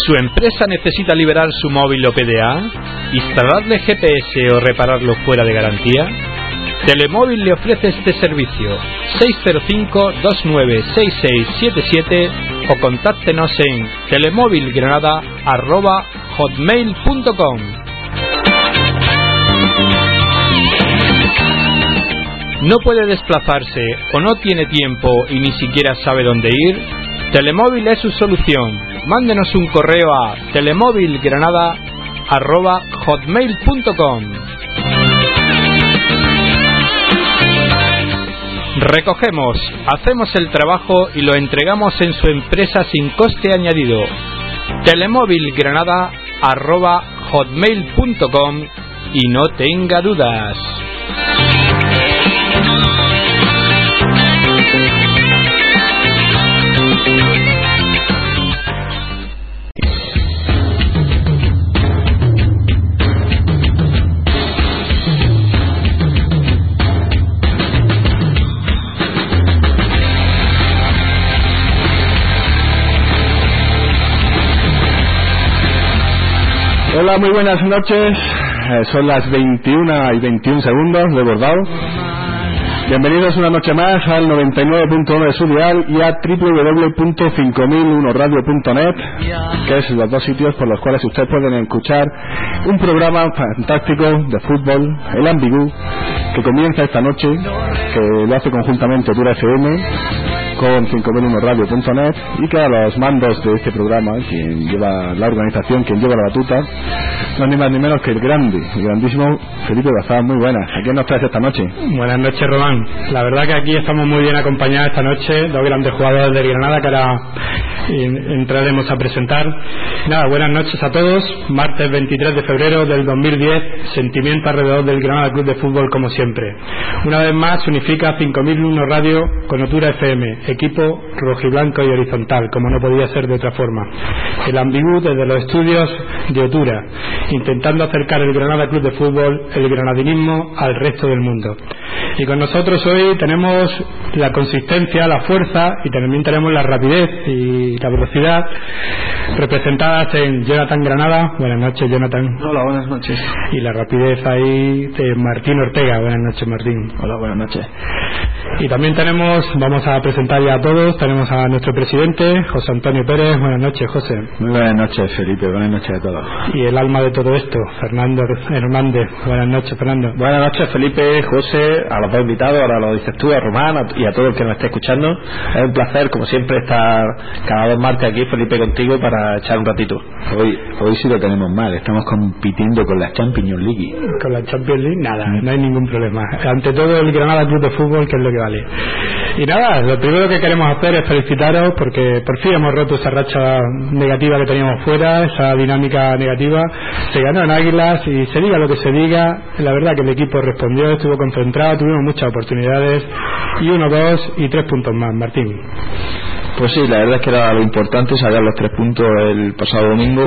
¿Su empresa necesita liberar su móvil o PDA? ¿Instalarle GPS o repararlo fuera de garantía? Telemóvil le ofrece este servicio. 605-296677 o contáctenos en telemóvilgranada@hotmail.com. ¿No puede desplazarse o no tiene tiempo y ni siquiera sabe dónde ir? Telemóvil es su solución. Mándenos un correo a telemóvilgranada@hotmail.com. Recogemos, hacemos el trabajo y lo entregamos en su empresa sin coste añadido. telemóvilgranada@hotmail.com y no tenga dudas. Hola, muy buenas noches. Son las 21:21 de Bordao. Bienvenidos una noche más al 99.1 de su dial y a www.5001radio.net, que es los dos sitios por los cuales ustedes pueden escuchar un programa fantástico de fútbol, el Ambigú, que comienza esta noche, que lo hace conjuntamente Dura FM con 5001radio.net, y que a los mandos de este programa, quien lleva la organización, quien lleva la batuta, no ni más ni menos que el grandísimo Felipe Bazán. Muy buenas. ¿A quién nos traes esta noche? Buenas noches, Román. La verdad que aquí estamos muy bien acompañados esta noche, dos grandes jugadores de Granada que ahora entraremos a presentar. Nada, buenas noches a todos. Martes 23 de febrero del 2010, sentimiento alrededor del Granada Club de Fútbol como siempre. Una vez más se unifica 5001 Radio con Otura FM, equipo rojiblanco y horizontal, como no podía ser de otra forma. El Ambigú desde los estudios de Otura, intentando acercar el Granada Club de Fútbol, el granadinismo, al resto del mundo. Y con nosotros hoy tenemos la consistencia, la fuerza, y también tenemos la rapidez y la velocidad representadas en Jonathan Granada. Buenas noches, Jonathan. Hola, buenas noches. Y la rapidez ahí de Martín Ortega. Buenas noches, Martín. Hola, buenas noches. Y también vamos a presentar ya a todos, tenemos a nuestro presidente, José Antonio Pérez. Buenas noches, José. Muy buenas noches, Felipe. Buenas noches a todos. Y el alma de todo esto, Fernando Hernández. Buenas noches, Fernando. Buenas noches, Felipe, José, a los dos invitados, ahora lo dices tú, a Román y a todo el que nos esté escuchando. Es un placer, como siempre, estar cada dos martes aquí, Felipe, contigo para echar un ratito. Hoy sí lo tenemos mal, estamos compitiendo con la Champions League. Con la Champions League, nada, no hay ningún problema. Ante todo, el Granada Club de Fútbol, que es lo que vale. Y nada, lo primero que queremos hacer es felicitaros porque por fin hemos roto esa racha negativa que teníamos fuera, esa dinámica negativa. Se ganó en Águilas y se diga lo que se diga, la verdad que el equipo respondió, estuvo concentrado, tuvimos muchas oportunidades y 1, 2 y 3 puntos más, Martín. Pues sí, la verdad es que era lo importante sacar los 3 puntos el pasado domingo,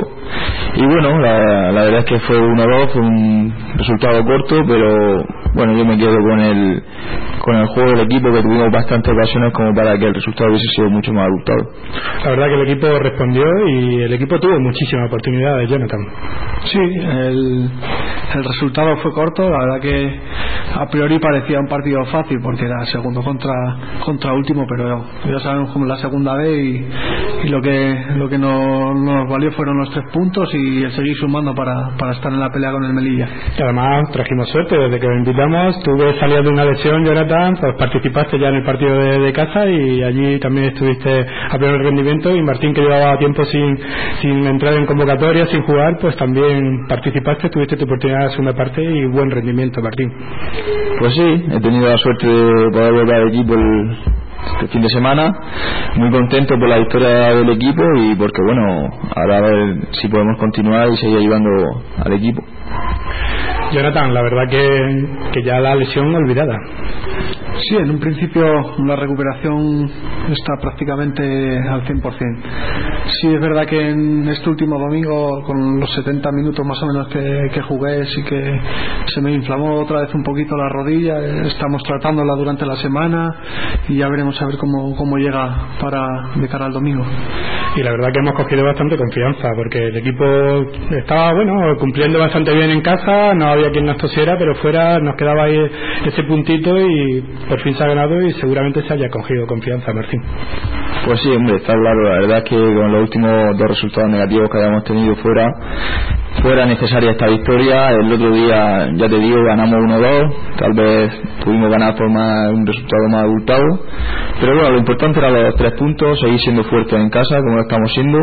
y bueno, la verdad es que fue 1-2, fue un resultado corto, pero bueno, yo me quedo con el juego del equipo, que tuvimos bastantes ocasiones como para que el resultado hubiese sido mucho más abultado. La verdad que el equipo respondió y el equipo tuvo muchísimas oportunidades, Jonathan. Sí, el resultado fue corto, la verdad que a priori parecía un partido fácil porque era segundo contra último, pero ya sabemos cómo es la segunda vez, y lo que nos valió fueron los 3 puntos y el seguir sumando para estar en la pelea con el Melilla. Y además trajimos suerte desde que lo invitamos. Tú salías de una lesión, Jonathan, pues participaste ya en el partido de casa y allí también estuviste a pleno rendimiento, y Martín, que llevaba tiempo sin entrar en convocatoria, sin jugar, pues también participaste, tuviste tu oportunidad de segunda parte y buen rendimiento, Martín. Pues sí, he tenido la suerte de poder volver al equipo este fin de semana, muy contento por la victoria del equipo y porque bueno, ahora a ver si podemos continuar y seguir ayudando al equipo. Jonathan, la verdad que ya la lesión olvidada. Sí, en un principio la recuperación está prácticamente al 100%. Sí, es verdad que en este último domingo, con los 70 minutos más o menos que jugué, sí que se me inflamó otra vez un poquito la rodilla. Estamos tratándola durante la semana y ya veremos a ver cómo llega de cara al domingo. Y la verdad que hemos cogido bastante confianza, porque el equipo estaba cumpliendo bastante bien en casa, no había quien nos tosiera, pero fuera nos quedaba ahí ese puntito y por fin se ha ganado y seguramente se haya cogido confianza, Martín. Pues sí, hombre, está claro. La verdad es que con los últimos 2 resultados negativos que habíamos tenido fuera necesaria esta victoria. El otro día, ya te digo, ganamos 1-2, tal vez pudimos ganar por un resultado más abultado, pero bueno, lo importante era los 3 puntos, seguir siendo fuertes en casa como lo estamos siendo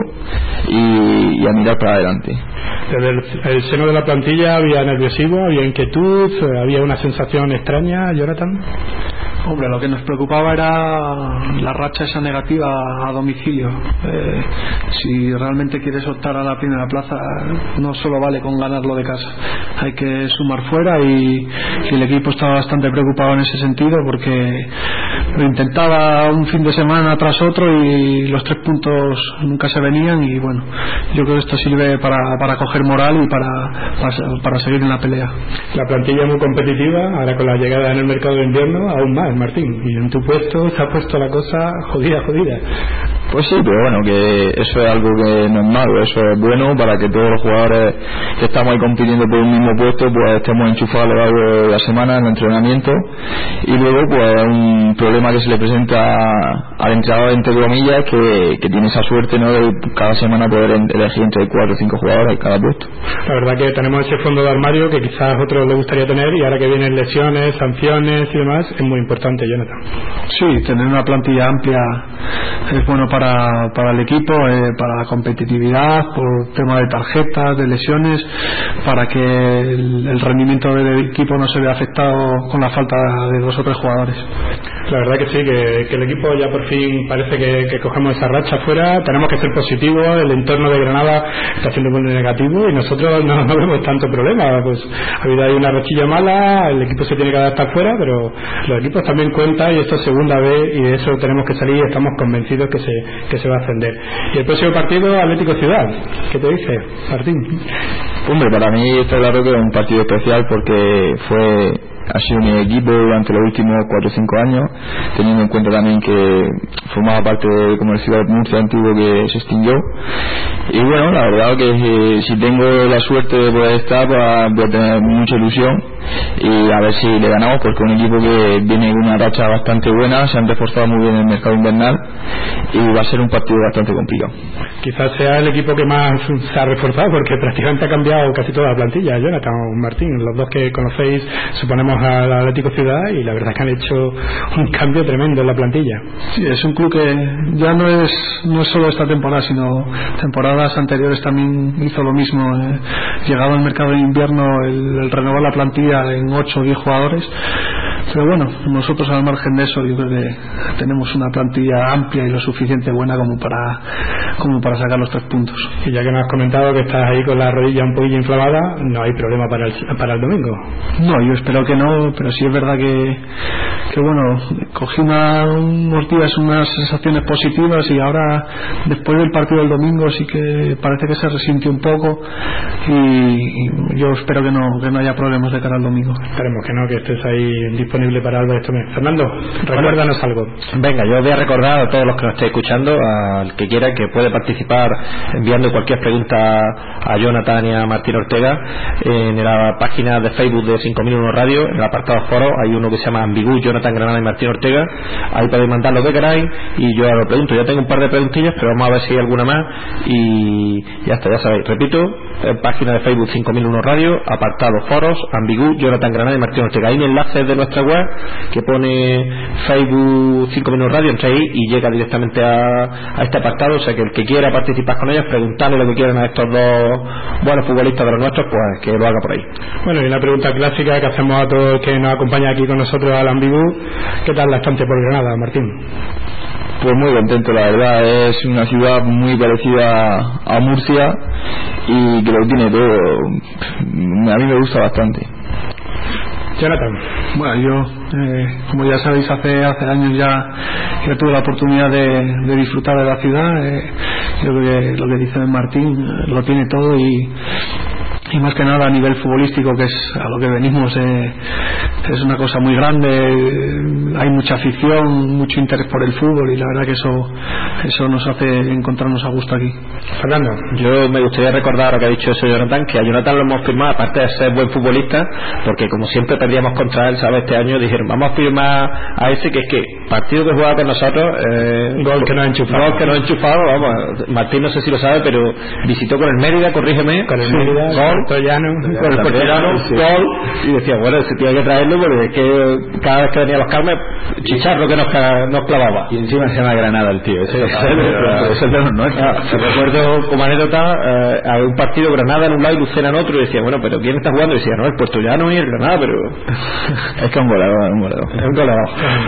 y a mirar para adelante. Desde el seno de la plantilla había nerviosismo, había inquietud, había una sensación extraña, Jonathan. Hombre, lo que nos preocupaba era la racha esa negativa a domicilio. Si realmente quieres optar a la primera plaza, no solo vale con ganarlo de casa, hay que sumar fuera y el equipo estaba bastante preocupado en ese sentido, porque lo intentaba un fin de semana tras otro y los 3 puntos nunca se venían, y bueno, yo creo que esto sirve para coger moral y para seguir en la pelea. La plantilla es muy competitiva, ahora con la llegada en el mercado de invierno aún más, Martín, y en tu puesto se ha puesto la cosa jodida. Pues sí, pero bueno, que eso es algo que no es malo, eso es bueno para que todos los jugadores que estamos ahí compitiendo por un mismo puesto pues estemos enchufados a lo largo de la semana en el entrenamiento, y luego pues un problema que se le presenta al entrenador, entre comillas, que tiene esa suerte, ¿no?, de cada semana poder elegir entre 4 o 5 jugadores en cada puesto. La verdad que tenemos ese fondo de armario que quizás a otros le gustaría tener, y ahora que vienen lesiones, sanciones y demás, es muy importante, Jonathan. Sí, tener una plantilla amplia es bueno para el equipo, para la competitividad, por tema de tarjetas, de lesiones, para que el rendimiento del equipo no se vea afectado con la falta de 2 o 3 jugadores. La verdad que sí, que el equipo ya por fin parece que cogemos esa racha fuera. Tenemos que ser positivos, el entorno de Granada está siendo muy negativo y nosotros no vemos tanto problema. Pues ha habido ahí una rachilla mala, el equipo se tiene que adaptar fuera, pero los equipos también cuentan, y esto es segunda vez y de eso tenemos que salir, y estamos convencidos que se va a ascender. Y el próximo partido, Atlético Ciudad, ¿qué te dice, Martín? Hombre, para mí está claro que es un partido especial porque ha sido mi equipo durante los últimos 4 o 5 años, teniendo en cuenta también que formaba parte de como el Ciudad de Murcia antiguo que se extinguió. Y bueno, la verdad que si tengo la suerte de poder estar, voy a tener mucha ilusión y a ver si le ganamos, porque es un equipo que viene con una racha bastante buena, se han reforzado muy bien en el mercado invernal y va a ser un partido bastante complicado. Quizás sea el equipo que más se ha reforzado, porque prácticamente ha cambiado casi toda la plantilla, Jonathan o Martín, los dos que conocéis, suponemos al Atlético Ciudad, y la verdad que han hecho un cambio tremendo en la plantilla. Sí, es un club que ya no es solo esta temporada, sino temporadas anteriores también hizo lo mismo. Llegado al mercado de invierno, el renovar la plantilla en 8 o 10 jugadores. Pero bueno, nosotros al margen de eso yo creo que tenemos una plantilla amplia y lo suficiente buena como para sacar los 3 puntos. Y ya que me has comentado que estás ahí con la rodilla un poquillo inflamada, no hay problema para el domingo. No, yo espero que no, pero sí es verdad que bueno, cogí unos días unas sensaciones positivas, y ahora después del partido del domingo sí que parece que se resintió un poco, y yo espero que no haya problemas de cara al domingo. Esperemos que no, que estés ahí disponible para algo de esto. Fernando, recuérdanos algo. Venga, yo voy a recordar a todos los que nos estéis escuchando, al que quiera, que puede participar enviando cualquier pregunta a Jonathan y a Martín Ortega en la página de Facebook de 5001 Radio, en el apartado foro hay uno que se llama Ambigú, Jonathan Granada y Martín Ortega. Ahí podéis mandar lo que queráis y yo lo pregunto. Ya tengo un par de preguntillas, pero vamos a ver si hay alguna más y ya está, ya sabéis. Repito, página de Facebook 5001 Radio, apartado foros, Ambigú, Jonathan Granada y Martín Ortega. Hay un enlace de nuestra web que pone Facebook 5001 Radio, entra ahí y llega directamente a este apartado. O sea que el que quiera participar con ellos, preguntarle lo que quieran a estos dos buenos futbolistas de los nuestros, pues que lo haga por ahí. Bueno, y la pregunta clásica que hacemos a todos los que nos acompañan aquí con nosotros al Ambigú: ¿qué tal la estancia por Granada, Martín? Pues muy contento, la verdad. Es una ciudad muy parecida a Murcia y que lo tiene todo. A mí me gusta bastante. Jonathan. Bueno, yo Como ya sabéis, hace años ya tuve la oportunidad de disfrutar de la ciudad. Yo creo que lo que dice Martín lo tiene todo, y más que nada a nivel futbolístico, que es a lo que venimos, es una cosa muy grande. Hay mucha afición, mucho interés por el fútbol, y la verdad que eso nos hace encontrarnos a gusto aquí. Fernando, yo me gustaría recordar lo que ha dicho eso Jonathan, que a Jonathan lo hemos firmado, aparte de ser buen futbolista, porque como siempre perdíamos contra él, ¿sabes? Este año dijeron, vamos a firmar a ese, que es que partido que juega con nosotros, gol que nos ha enchufado, vamos, Martín no sé si lo sabe, pero visitó con el Mérida, corrígeme, con el Mérida, gol, con el Portollano, gol, y decía, bueno, se tiene que traerlo porque es que cada vez que venía a los Carmes, chicharro que nos clavaba. Y encima se llama Granada el tío, ese es de los nuestros. Recuerdo como anécdota a un partido Granada en un lado y Lucena en otro, y decía, bueno, pero ¿quién está jugando? Y decía, no, el Portollano y el Granada, pero es que es un goleador.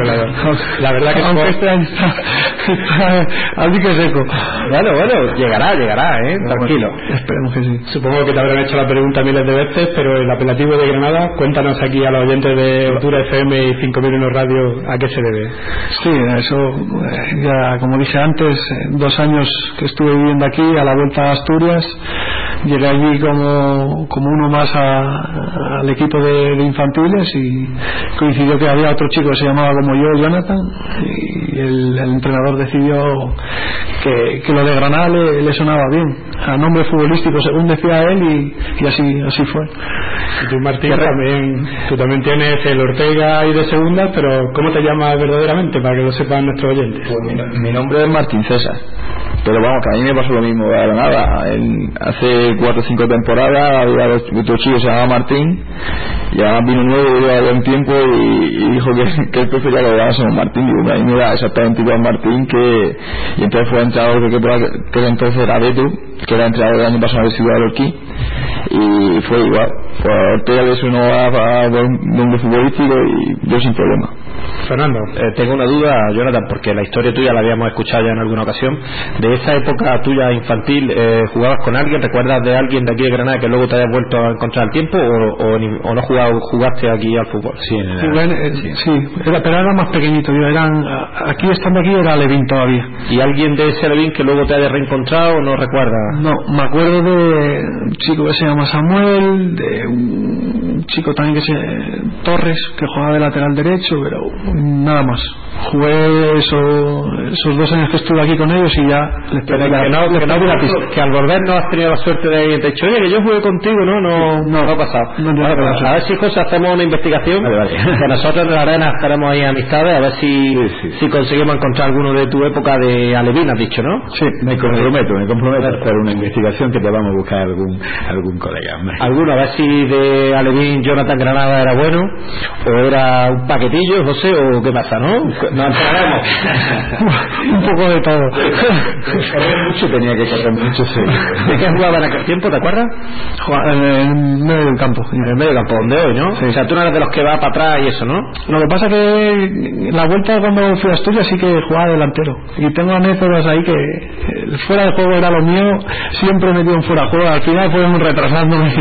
La verdad que aunque este año está así que seco. Bueno, llegará, tranquilo. Esperemos que sí. Supongo que te habrán hecho la pregunta miles de veces, pero el apelativo de Granada, cuéntanos aquí a los oyentes de Cultura FM y 5001 Radio, ¿a qué se debe? Sí, eso ya, como dije antes, 2 años que estuve viviendo aquí, a la vuelta a Asturias, llegué allí como uno más al equipo de infantiles, y coincidió que había otro chico que se llamaba como yo, Jonathan, y el entrenador decidió que lo de Granada le sonaba bien, a nombre futbolístico según decía él, y así fue. Y tú, Martín, tú también tienes el Ortega ahí de segunda, pero ¿cómo te llamas verdaderamente, para que lo sepan nuestros oyentes? Pues mi nombre es Martín César, pero vamos, que a mí me pasó lo mismo a Granada. Hace 4 o 5 temporadas había otro chico que se llamaba Martín, y además vino nuevo, llevaba un tiempo, y dijo que él prefería que lo llamásemos Martín. Digo, a mí me da exactamente igual Martín, y entonces fue entrenador que entonces era Beto, que era entrenador del año pasado de Ciudad del Orquí, y fue igual. Pues Ortega le sonó a buen nombre futbolístico, y yo sin problema. Fernando, tengo una duda, Jonathan, porque la historia tuya la habíamos escuchado ya en alguna ocasión. De esa época tuya infantil, ¿jugabas con alguien? ¿Recuerdas de alguien de aquí de Granada que luego te hayas vuelto a encontrar al tiempo, o no jugaste aquí al fútbol? Sí, pero era más pequeñito. Aquí estando aquí era Levín todavía. ¿Y alguien de ese Levín que luego te haya reencontrado o no recuerdas? No, me acuerdo de un chico que se llama Samuel, de un chico también Torres, que jugaba de lateral derecho, pero nada más. Jugué esos 2 años que estuve aquí con ellos, y ya que al volver no has tenido la suerte de haber dicho, oye, que yo jugué contigo, no ha pasado. A ver si, José, hacemos una investigación. Vale. Que nosotros en la arena estaremos ahí amistades, a ver si conseguimos encontrar alguno de tu época de Alevín, has dicho, ¿no? Sí, me comprometo a hacer una investigación, que te vamos a buscar algún colega. Alguno, a ver si de Alevín Jonathan Granada era bueno, o era un paquetillo, José, o qué pasa, ¿no? Nos enteraremos. Un poco de todo. Tenía que correr mucho, sí. ¿De qué jugaba en aquel tiempo, te acuerdas? Jugaba en el medio del campo. En el medio del campo, donde hoy, ¿no? Sí. O sea, tú no eres de los que va para atrás y eso, ¿no? Lo que pasa que la vuelta cuando fui a Asturias sí que jugaba delantero. Y tengo anécdotas ahí que fuera de juego era lo mío, siempre metido en fuera de juego. Al final fueron retrasándome.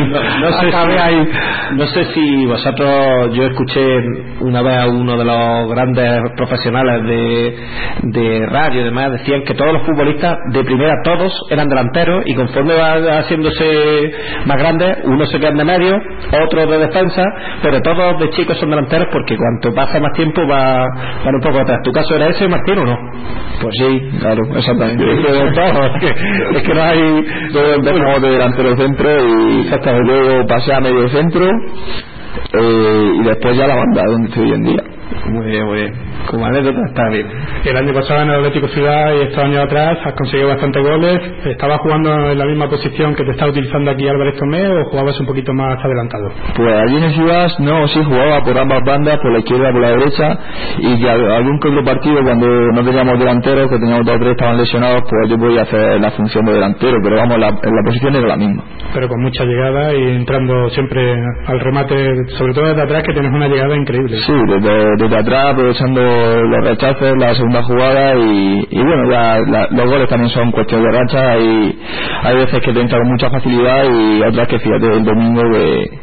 No sé si vosotros, yo escuché una vez a uno de los grandes profesionales de radio y demás, decían que todos los futbolistas de primera, todos eran delanteros, y conforme va haciéndose más grandes, unos se quedan de medio, otros de defensa, pero todos de chicos son delanteros, porque cuanto pasa más tiempo van un poco atrás. ¿Tu caso era ese, Martín, o no? Pues sí, claro, exactamente. Es que no hay... Luego empezamos de delantero centro, y luego pasé a medio centro, y después ya la banda donde estoy hoy en día. Muy bien. Como anécdota está bien. El año pasado en el Atlético Ciudad y estos años atrás has conseguido bastantes goles. ¿Estabas jugando en la misma posición que te está utilizando aquí Álvarez Tomé, o jugabas un poquito más adelantado? Pues allí en Ciudad sí jugaba por ambas bandas, por la izquierda y por la derecha, y que algún que otro partido, cuando no teníamos delanteros, que teníamos 2 o 3 estaban lesionados, pues yo podía hacer la función de delantero, pero vamos, la posición era la misma. Pero con mucha llegada y entrando siempre al remate, sobre todo desde atrás, que tienes una llegada increíble. Sí, desde atrás, aprovechando los rechazos, la segunda jugada, y bueno, ya los goles también son cuestión de racha, y hay veces que te entra con mucha facilidad, y otras que, fíjate, el domingo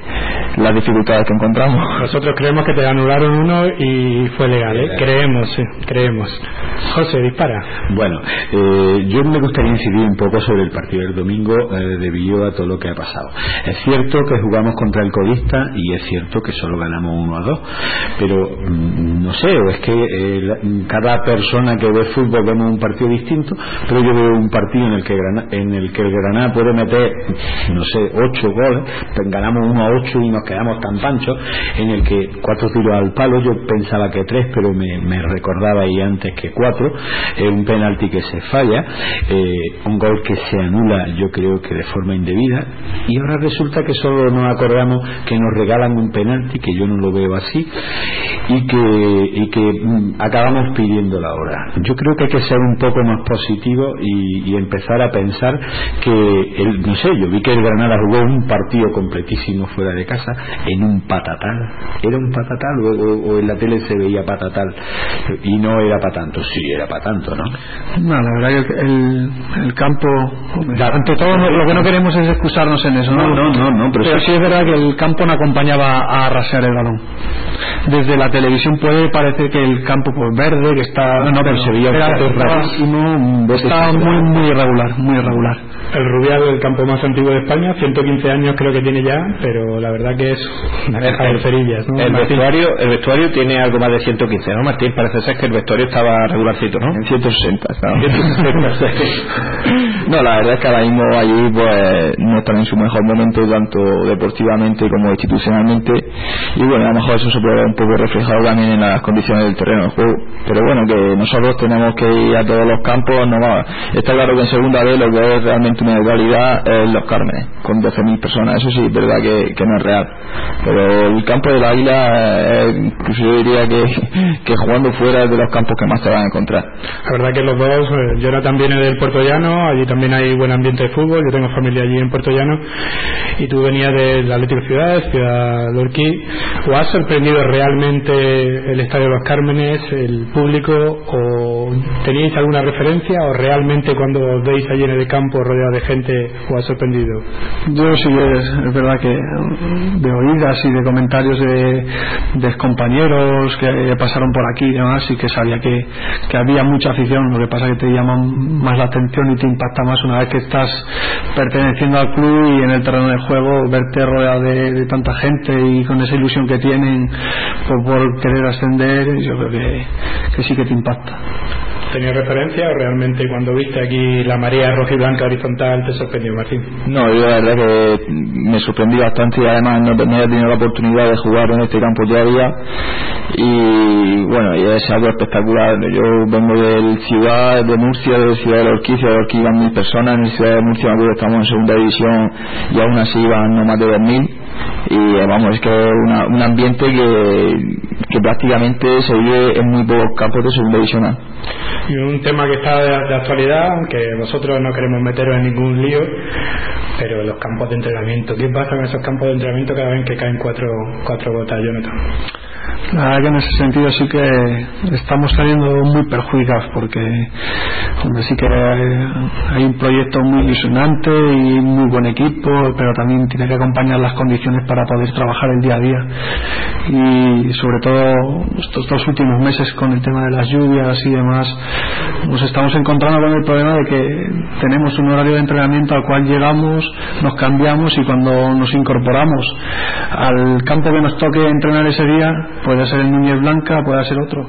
las dificultades que encontramos. Nosotros creemos que te anularon uno y fue legal, ¿eh? Creemos. José, dispara. Bueno, yo me gustaría incidir un poco sobre el partido del domingo debido a todo lo que ha pasado. Es cierto que jugamos contra el colista y es cierto que solo ganamos 1-2, pero no sé, o es que cada persona que ve fútbol vemos un partido distinto, pero yo veo un partido en el que el Granada puede meter, no sé, 8 goles, pues ganamos 1-8 y nos quedamos tan panchos, en el que 4 tiros al palo, yo pensaba que 3, pero me recordaba ahí antes que 4, un penalti que se falla, un gol que se anula, yo creo que de forma indebida, y ahora resulta que solo nos acordamos que nos regalan un penalti, que yo no lo veo así, y que acabamos pidiendo la hora. Yo creo que hay que ser un poco más positivo y empezar a pensar que no sé, yo vi que el Granada jugó un partido completísimo fuera de casa en un patatal. ¿Era un patatal o en la tele se veía patatal y no era para tanto? Sí, era para tanto, ¿no? No, la verdad que el campo, ante todo, lo que no queremos es excusarnos en eso, ¿no? Pero sí es verdad que el campo no acompañaba a arrasar el balón. Desde la televisión puede parecer que el campo pues verde, que está pero se veía está muy irregular. El Rubial, el campo más antiguo de España, 115 años creo que tiene ya, pero la verdad que es una caja de cerillas, ¿no? El vestuario tiene algo más de 115, ¿no, Martín? Parece ser que el vestuario estaba regularcito, ¿no? En 160, claro. No, la verdad es que ahora mismo allí pues no están en su mejor momento, tanto deportivamente como institucionalmente, y bueno, a lo mejor eso se puede ver un poco reflejado también en las condiciones del terreno de juego, pero bueno, que nosotros tenemos que ir a todos los campos, está claro que en segunda vez lo que es realmente una realidad es Los Cármenes, con 12.000 personas, eso sí es verdad que no es real, pero el campo del Águila incluso yo diría que jugando fuera es de los campos que más te van a encontrar. La verdad que los dos, Jonathan viene del Puerto Llano, allí también hay buen ambiente de fútbol, yo tengo familia allí en Puerto Llano, y tú venías del Atlético Ciudad Lorquí. ¿O has sorprendido realmente el Estadio de Los Cármenes, el público, o teníais alguna referencia, o realmente cuando os veis allí en el campo rodeado de gente os ha sorprendido? Yo sí, es verdad que de oídas y de comentarios de compañeros que pasaron por aquí y demás, y que sabía que había mucha afición. Lo que pasa es que te llama más la atención y te impacta más una vez que estás perteneciendo al club y en el terreno de juego, verte rodeado de tanta gente y con esa ilusión que tienen por querer ascender. Yo creo que sí que te impacta. ¿Tenías referencia o realmente cuando viste aquí la marea roja y blanca horizontal te sorprendió, Martín? No, yo la verdad que me sorprendí bastante, y además no he tenido la oportunidad de jugar en este campo todavía, y bueno, y es algo espectacular. Yo vengo de Ciudad de Murcia, de Ciudad de Lorquí. Ciudad de Lorquí iban 1.000 personas, en Ciudad de Murcia estamos en segunda división y aún así iban no más de 2.000, y vamos, es que es un ambiente que prácticamente se vive en muy pocos campos de segunda división. Y un tema que está de actualidad, aunque nosotros no queremos meteros en ningún lío, pero los campos de entrenamiento, ¿qué pasa con esos campos de entrenamiento cada vez que caen cuatro gotas, Jonathan? La verdad que en ese sentido sí que estamos saliendo muy perjudicados, porque sí que hay un proyecto muy ilusionante y muy buen equipo, pero también tiene que acompañar las condiciones para poder trabajar el día a día, y sobre todo estos 2 últimos meses con el tema de las lluvias y demás, nos estamos encontrando con el problema de que tenemos un horario de entrenamiento al cual llegamos, nos cambiamos, y cuando nos incorporamos al campo que nos toque entrenar ese día, puede ser el Núñez Blanca, puede ser otro,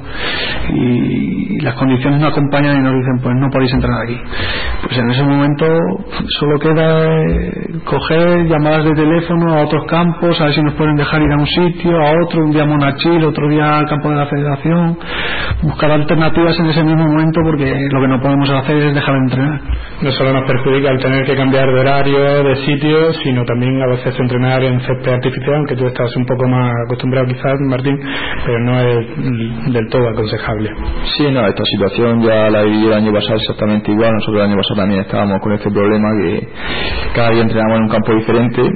y las condiciones no acompañan y nos dicen pues no podéis entrenar aquí. Pues en ese momento solo queda coger llamadas de teléfono a otros campos, a ver si nos pueden dejar ir a un sitio, a otro, un día a Monachil, otro día al campo de la Federación, buscar alternativas en ese mismo momento, porque lo que no podemos hacer es dejar de entrenar. No solo nos perjudica el tener que cambiar de horario, de sitio, sino también a veces entrenar en césped artificial, aunque tú estás un poco más acostumbrado quizás, Martín, pero no es del todo aconsejable. Sí, no, esta situación ya la viví el año pasado exactamente igual. Nosotros el año pasado también estábamos con este problema, que cada día entrenamos en un campo diferente,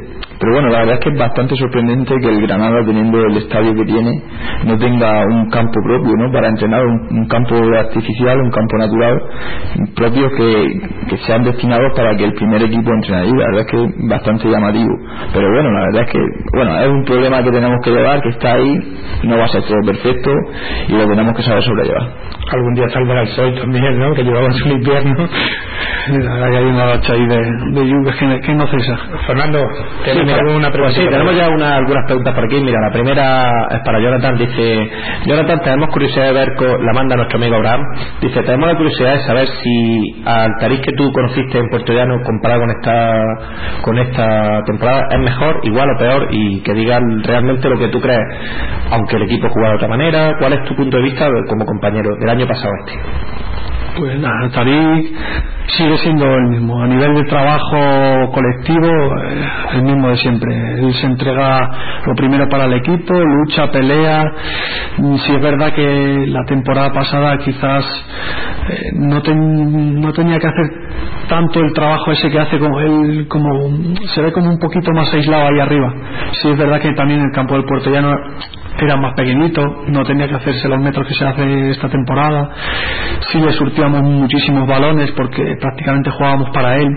pero bueno, la verdad es que es bastante sorprendente que el Granada, teniendo el estadio que tiene, no tenga un campo propio, ¿no?, para entrenar, un campo artificial, un campo natural propio que sean destinados para que el primer equipo entrene ahí. La verdad es que es bastante llamativo, pero bueno, la verdad es que es un problema que tenemos que llevar, que está ahí, no va a ser todo perfecto y lo tenemos que saber sobrellevar. Algún día saldrá el sol también, ¿no?, que llevamos un invierno. La verdad que hay una racha ahí de lluvia que no cesa. Fernando, ¿tienes alguna pregunta? Sí, tenemos ya algunas preguntas por aquí. Mira, la primera es para Jonathan. Dice: Jonathan, tenemos curiosidad de ver, la manda nuestro amigo Abraham. Dice: tenemos la curiosidad de saber si al Tariz que tú conociste en Puerto Llano, comparado con esta temporada, es mejor, igual o peor, y que digan realmente lo que tú crees, aunque el equipo juega de otra manera. ¿Cuál es tu punto de vista como compañero del año pasado Pues nada, Tariq sigue siendo el mismo. A nivel de trabajo colectivo, el mismo de siempre. Él se entrega lo primero para el equipo, lucha, pelea. Si es verdad que la temporada pasada quizás no tenía que hacer tanto el trabajo ese que hace con él, como se ve como un poquito más aislado ahí arriba. Si es verdad que también el campo del Puerto Llano era más pequeñito, no tenía que hacerse los metros que se hace esta temporada. Sí le surtíamos muchísimos balones porque prácticamente jugábamos para él,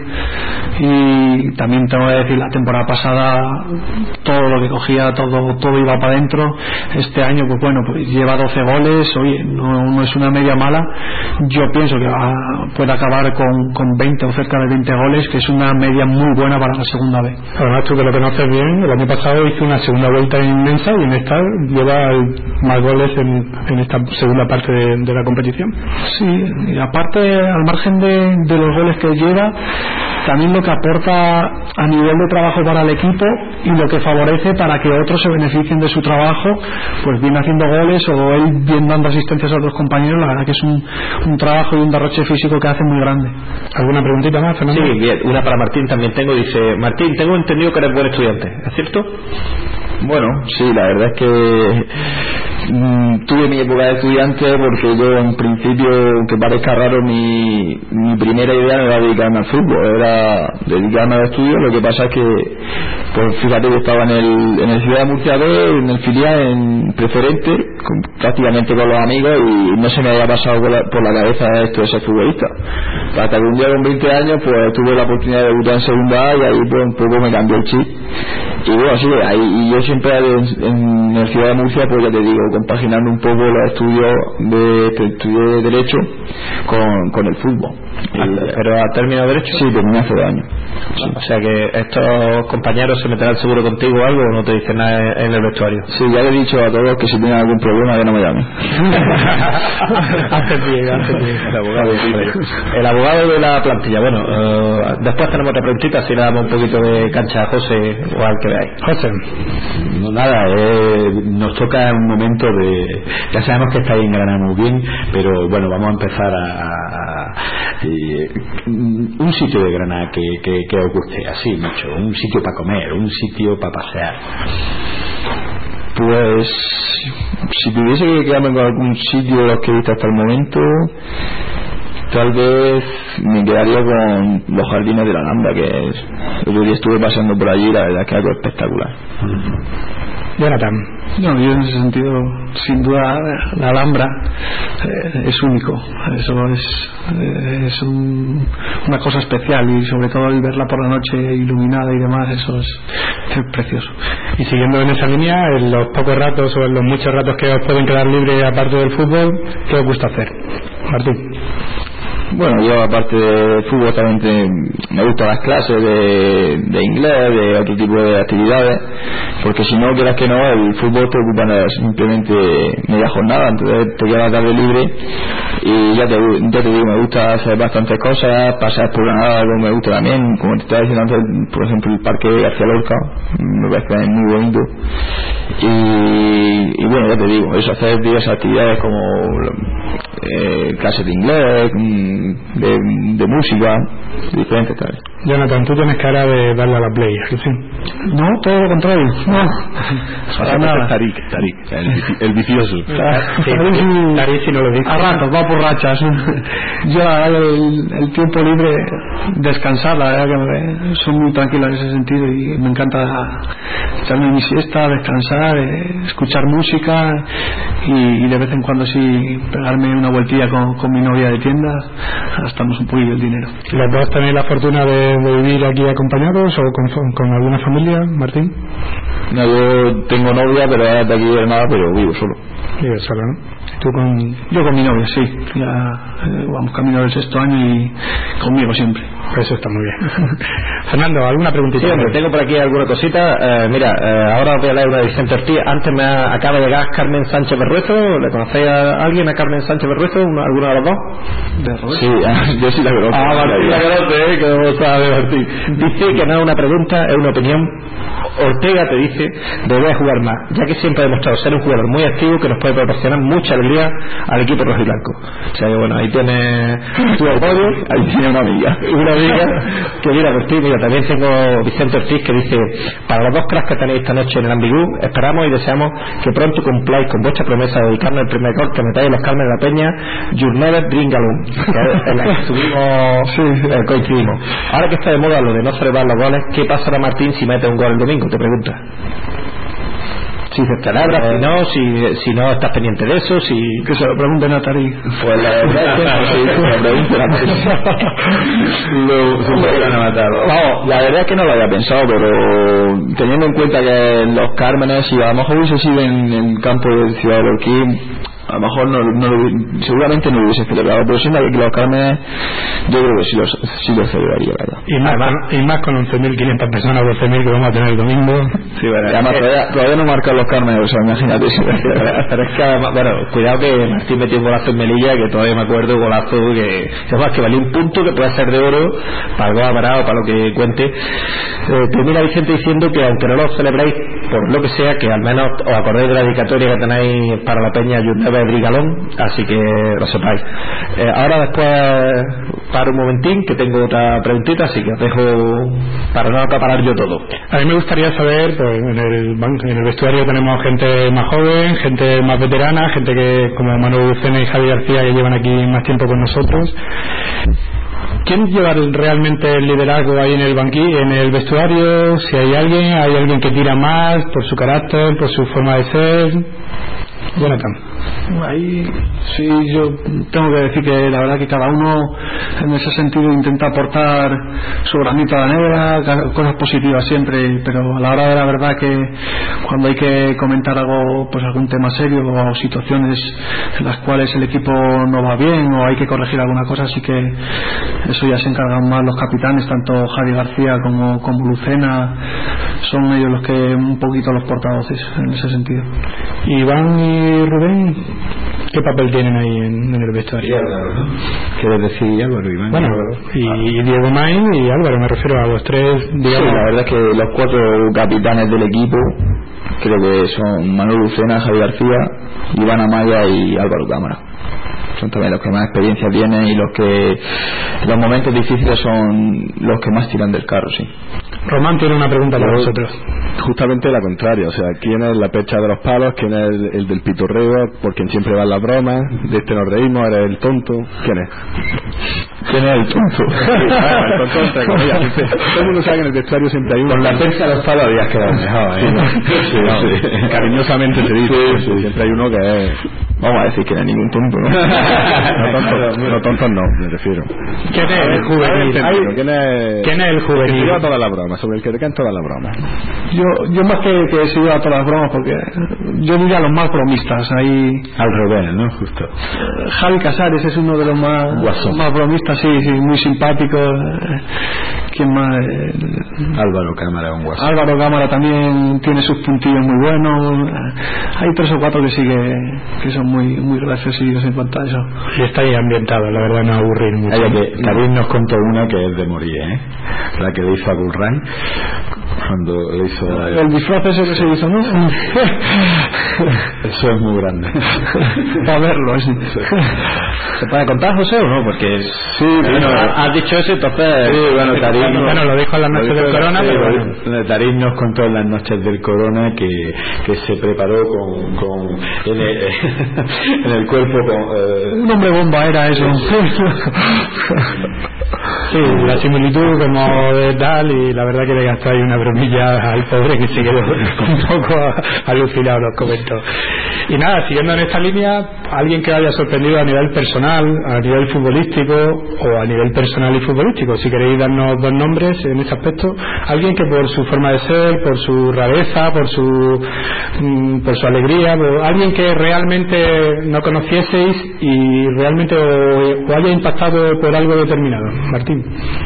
y también tengo que decir, la temporada pasada todo lo que cogía, todo iba para adentro. Este año pues bueno, pues lleva 12 goles. Oye, no es una media mala. Yo pienso que puede acabar con 20 o cerca de 20 goles, que es una media muy buena para la segunda vez. Además, tú que lo conoces bien, el año pasado hizo una segunda vuelta inmensa y en esta lleva más goles en esta segunda parte de la competición. Sí, y aparte, al margen de los goles que lleva, también lo que aporta a nivel de trabajo para el equipo y lo que favorece para que otros se beneficien de su trabajo, pues bien haciendo goles o él bien dando asistencias a otros compañeros. La verdad que es un trabajo y un derroche físico que hace muy grande. ¿Alguna preguntita más, Fernando? Sí, bien, una para Martín también tengo. Dice: Martín, tengo entendido que eres buen estudiante, ¿es cierto? Bueno, sí, la verdad es que tuve mi época de estudiante, porque yo en principio, aunque parezca raro, mi primera idea no era dedicarme al fútbol, era dedicarme al estudio. Lo que pasa es que, pues fíjate, yo estaba en el Ciudad de Murcia B, en el filial, en preferente, prácticamente con los amigos, y no se me había pasado por la cabeza esto de ser futbolista. Hasta que un día con 20 años pues tuve la oportunidad de debutar en segunda A, y ahí pues un poco me cambió el chip. Y bueno, sí, y yo siempre en el Ciudad de Murcia, pues ya te digo, compaginando un poco los estudios de Derecho con el fútbol. ¿Pero ha terminado Derecho? Sí, terminé hace 2 años. Sí. O sea que estos compañeros se meterán seguro contigo o algo, o no te dicen nada en el vestuario. Sí, ya le he dicho a todos que si tienen algún problema que no me llamen. Hace bien. El abogado de la plantilla. Bueno, después tenemos otra preguntita, si le damos un poquito de cancha a José o al que veáis. José. No, nada, nos toca un momento de... Ya sabemos que estáis en Granada muy bien, pero bueno, vamos a empezar un sitio de Granada que os guste así mucho, un sitio para comer, un sitio para pasear. Pues si tuviese que quedarme con algún sitio de los que he visto hasta el momento, tal vez me quedaría con los jardines de la Alhambra, que el otro día estuve pasando por allí, la verdad es que es algo espectacular. Jonathan. No, yo en ese sentido, sin duda, la Alhambra es único. Eso es una cosa especial, y sobre todo el verla por la noche iluminada y demás, eso es precioso. Y siguiendo en esa línea, en los pocos ratos o en los muchos ratos que os pueden quedar libres aparte del fútbol, ¿qué os gusta hacer? Martín. Bueno, yo aparte de fútbol también me gustan las clases de inglés, de otro tipo de actividades, porque si no, quieras que no, el fútbol te ocupa simplemente media jornada, entonces te queda la tarde libre. Y ya te digo, me gusta hacer bastantes cosas, pasar por Granada, algo me gusta también, como te estaba diciendo antes, por ejemplo el parque García Lorca, me parece muy bonito. Y bueno, ya te digo, eso, hacer diversas actividades como clases de inglés, de música, diferentes tal. Jonathan, tú tienes cara de darle a la play, ¿sí? No, todo lo contrario. No, para nada. Tarik, el vicioso. Tarik, si no lo dices. A ratos, va por rachas. Yo el tiempo libre, descansar, la verdad que soy muy tranquilo en ese sentido y me encanta echarme mi siesta, descansar, escuchar música y de vez en cuando sí pegarme una vueltilla con mi novia de tiendas, gastamos un poquillo el dinero. ¿Los dos tenéis la fortuna de vivir aquí acompañados o con alguna familia, Martín? No, yo tengo novia, pero de aquí de nada, pero vivo solo. Vives solo, ¿no? Yo con mi novia, sí. Ya vamos camino del 6º año y conmigo siempre. Eso está muy bien. Fernando, ¿alguna preguntita? Sí, hombre, tengo por aquí alguna cosita. Ahora os voy a leer una de Vicente Ortiz. Antes acaba de llegar Carmen Sánchez Berruezo. ¿Le conocéis a alguien, a Carmen Sánchez Berruezo? ¿Alguno de los dos? Sí, yo sí la conozco. Martín la conoce, que no sabe Martín. Dice que no es una pregunta, es una opinión. Ortega te dice: debes jugar más, ya que siempre ha demostrado ser un jugador muy activo que nos puede proporcionar mucha alegría al equipo rojiblanco. O sea que bueno, ahí tienes tu apoyo. Ahí tiene una amiga que mira, Ortiz, mira, también tengo Vicente Ortiz que dice: para los 2 cracks que tenéis esta noche en el Ambigú, esperamos y deseamos que pronto cumpláis con vuestra promesa de dedicarnos el primer gol que metáis en los Carmen de la Peña, You'll Never Drink Alone, que en la que estuvimos, coincidimos. Ahora que está de moda lo de no celebrar los goles, ¿qué pasará Martín si mete un gol el domingo? Te pregunta. Si se celebra, si no estás pendiente de eso, que se lo pregunten a Tarik. Pues la verdad es que se lo pregunten a Tarik. La verdad es que no lo había pensado, pero teniendo en cuenta que los Cármenes, si a lo mejor hubiese sido en el campo de Ciudad de Lorquín, a lo mejor seguramente no lo hubiese celebrado, pero siendo que los Cármenes, yo creo que sí lo celebraría, ¿verdad? Y más con 11.500 personas, 12.000 que vamos a tener el domingo. Sí, bueno, además todavía no marcan los Cármenes, o sea, imagínate. Pero es que además, bueno, cuidado que Martín metió un golazo en Melilla, que todavía me acuerdo, golazo que además que valía un punto que puede ser de oro para el gol parado, para lo que cuente. Termina Vicente diciendo que aunque no lo celebréis por lo que sea, que al menos os acordéis de la dedicatoria que tenéis para la Peña de Brigalón, así que lo sepáis. Ahora después paro un momentín, que tengo otra preguntita, así que os dejo para no acaparar yo todo. A mí me gustaría saber, pues en el vestuario tenemos gente más joven, gente más veterana, gente que como Manuel Lucena y Javi García, que llevan aquí más tiempo con nosotros. ¿Quién lleva realmente el liderazgo ahí en el vestuario? Si hay alguien que tira más por su carácter, por su forma de ser. Jonathan. Ahí sí, yo tengo que decir que la verdad que cada uno en ese sentido intenta aportar su granito de arena, cosas positivas siempre, pero a la hora de la verdad que cuando hay que comentar algo, pues algún tema serio o situaciones en las cuales el equipo no va bien o hay que corregir alguna cosa, así que eso ya se encargan más los capitanes, tanto Javi García como Lucena, son ellos los que un poquito los portavoces en ese sentido. Iván y Rubén, ¿qué papel tienen ahí en el vestuario? ¿Quieres decir Álvaro, Iván? Bueno, y Diego Maín y Álvaro, me refiero a los tres, digamos. Sí, la verdad es que los 4 capitanes del equipo creo que son Manuel Lucena, Javi García, Iván Amaya y Álvaro Cámara. Son también los que más experiencia tienen y los que los momentos difíciles son los que más tiran del carro, sí. Román tiene una pregunta para vosotros. Justamente la contraria, o sea, ¿quién es la pecha de los palos? ¿Quién es el del pitorreo? ¿Por quien siempre van las bromas? ¿De este nos reímos? ¿Eres el tonto? ¿Quién es? ¿Quién es el tonto? El tonto, entre comillas. Todo el mundo sabe que en el vestuario siempre hay uno. Con la pecha de los palos habías quedado mejor, Sí. Cariñosamente se dice. Sí. Siempre hay uno que es... Vamos a decir que no es ningún tonto, ¿no? No tontos no, me refiero. ¿Quién es el juvenil? ¿Quién es el juvenil? Que lleva todas las bromas, sobre el que te caen todas las bromas. Yo más que se lleva todas las bromas, porque yo diría los más bromistas ahí. Al revés, ¿no? Justo. Javi Casares es uno de los más bromistas, sí, muy simpático. ¿Quién más? Álvaro Cámara, un guaso. Álvaro Cámara también tiene sus puntillos muy buenos. Hay 3 o 4 que sí que son muy graciosos en cuanto a eso. Y está ahí ambientado, la verdad, no aburrir mucho. Que David nos contó una que es de morir, la que le hizo a Gulran. cuando le hizo el disfraz ese que se hizo, ¿no? Eso es muy grande. Para verlo, sí. ¿Se puede contar, José, o no? Porque sí, bueno, has dicho eso, entonces sí, bueno, Tarín, bueno, lo dijo en las noches del Corona, sí, pero bueno. Tarín nos contó en las noches del Corona que se preparó con en el cuerpo con un hombre bomba era eso. Sí, la similitud como de tal, y la verdad que le gastó ahí una bromilla al pobre que se quedó un poco alucinado, los comentó. Y nada, siguiendo en esta línea, alguien que haya sorprendido a nivel personal, a nivel futbolístico o a nivel personal y futbolístico, si queréis darnos dos nombres en ese aspecto, alguien que por su forma de ser, por su rareza, por su alegría, alguien que realmente no conocieseis y realmente o haya impactado por algo determinado. Martín.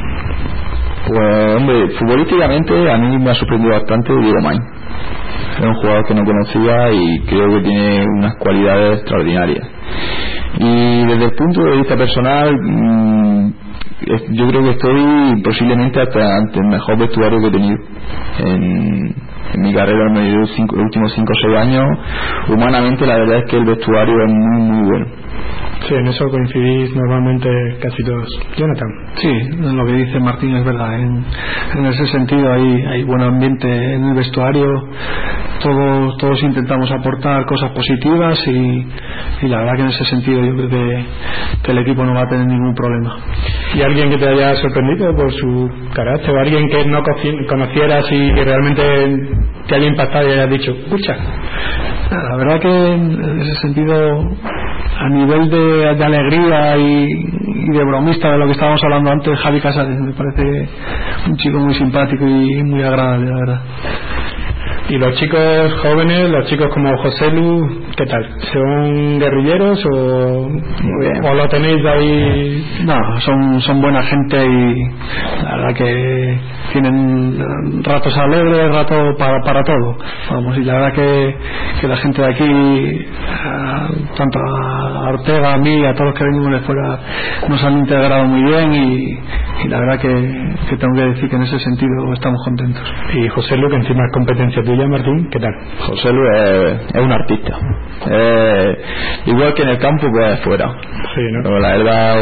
Pues hombre, futbolísticamente a mí me ha sorprendido bastante Diego Main. Es un jugador que no conocía y creo que tiene unas cualidades extraordinarias. Y desde el punto de vista personal, yo creo que estoy posiblemente hasta ante el mejor vestuario que he tenido en mi carrera en los últimos 5 o 6 años. Humanamente la verdad es que el vestuario es muy muy bueno. Sí, en eso coincidís normalmente casi todos. Jonathan. Sí, lo que dice Martín es verdad. En ese sentido hay buen ambiente en el vestuario. Todos intentamos aportar cosas positivas y la verdad que en ese sentido yo creo que el equipo no va a tener ningún problema. ¿Y alguien que te haya sorprendido por su carácter, o alguien que no conocieras y que realmente te haya impactado y hayas dicho, escucha? La verdad que en ese sentido, a nivel de alegría y de bromista de lo que estábamos hablando antes, Javi Casares me parece un chico muy simpático y muy agradable, la verdad. ¿Y los chicos jóvenes, los chicos como José Lu, qué tal? ¿Son guerrilleros o lo tenéis ahí? No, son buena gente y la verdad que tienen ratos alegres, ratos para todo. Vamos, y la verdad que la gente de aquí, tanto a Ortega, a mí, a todos los que venimos de fuera, nos han integrado muy bien y la verdad que tengo que decir que en ese sentido estamos contentos. Y José Lu, que encima es competencia tuya, Martín, ¿qué tal? José Lu es un artista, igual que en el campo pues fuera. Sí, ¿no? Pero la verdad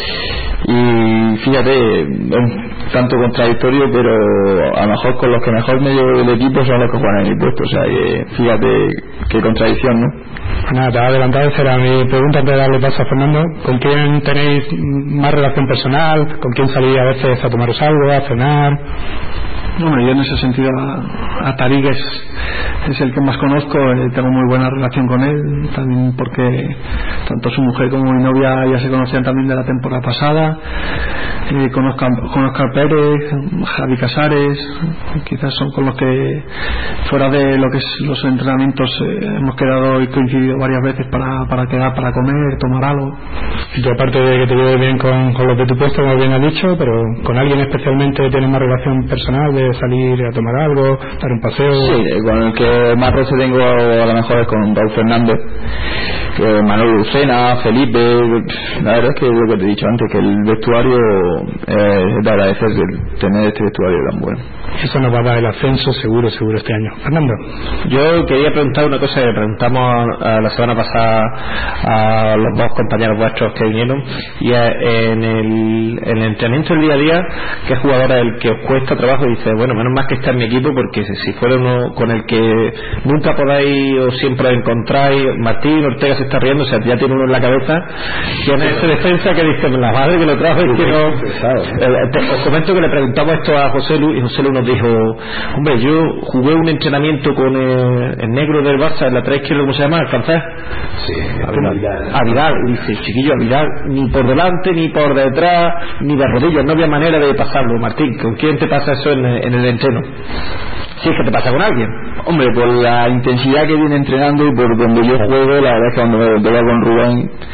y fíjate, es un tanto contradictorio, pero a lo mejor con los que mejor me llevo del equipo son los que juegan en mi puesto, o sea que fíjate qué contradicción, ¿no? Nada, te ha adelantado, esa era mi pregunta antes de darle paso a Fernando. ¿Con quién tenéis más relación personal? ¿Con quién salís a veces a tomaros algo, a cenar? Bueno, yo en ese sentido a Tarik es el que más conozco, tengo muy buena relación con él, también porque tanto su mujer como mi novia ya se conocían también de la temporada pasada. Conozco a Oscar Pérez, Javi Casares, quizás son con los que fuera de lo que es los entrenamientos hemos quedado y coincidido varias veces para quedar, para comer, tomar algo. Y tú, aparte de que te lleves bien con los de tu puesto, como bien has dicho, pero con alguien especialmente tienes más relación personal, de salir a tomar algo, dar un paseo. Sí, con el que más roce tengo a lo mejor es con Raúl Fernández, Manuel Lucena, Felipe. La verdad es que lo que te he dicho antes, que el vestuario es de agradecer de tener este vestuario tan bueno. Eso nos va a dar el ascenso seguro este año. Fernando. Yo quería preguntar una cosa que preguntamos la semana pasada a los dos compañeros vuestros que vinieron, y en el entrenamiento del día a día, ¿qué jugador es el que os cuesta trabajo? Y dice, bueno, menos mal que está en mi equipo, porque si fuera uno con el que nunca podáis o siempre os encontráis, Martín Ortega se está riendo, o sea, ya tiene uno en la cabeza, ¿quién es ese defensa que dice, la madre que lo trajo es que no? Os comento que le preguntamos esto a José Lu, y José Lu nos dijo, hombre, yo jugué un entrenamiento con el negro del Barça, en la lateral izquierda, ¿cómo se llama? ¿El francés? Sí, a Vidal. Y dice, chiquillo, a Vidal ni por delante, ni por detrás, ni de rodillas, no había manera de pasarlo. Martín, ¿con quién te pasa eso en el entreno? Si es que te pasa con alguien. Hombre, por la intensidad que viene entrenando y por donde yo juego, la verdad es que cuando me veo con Rubén,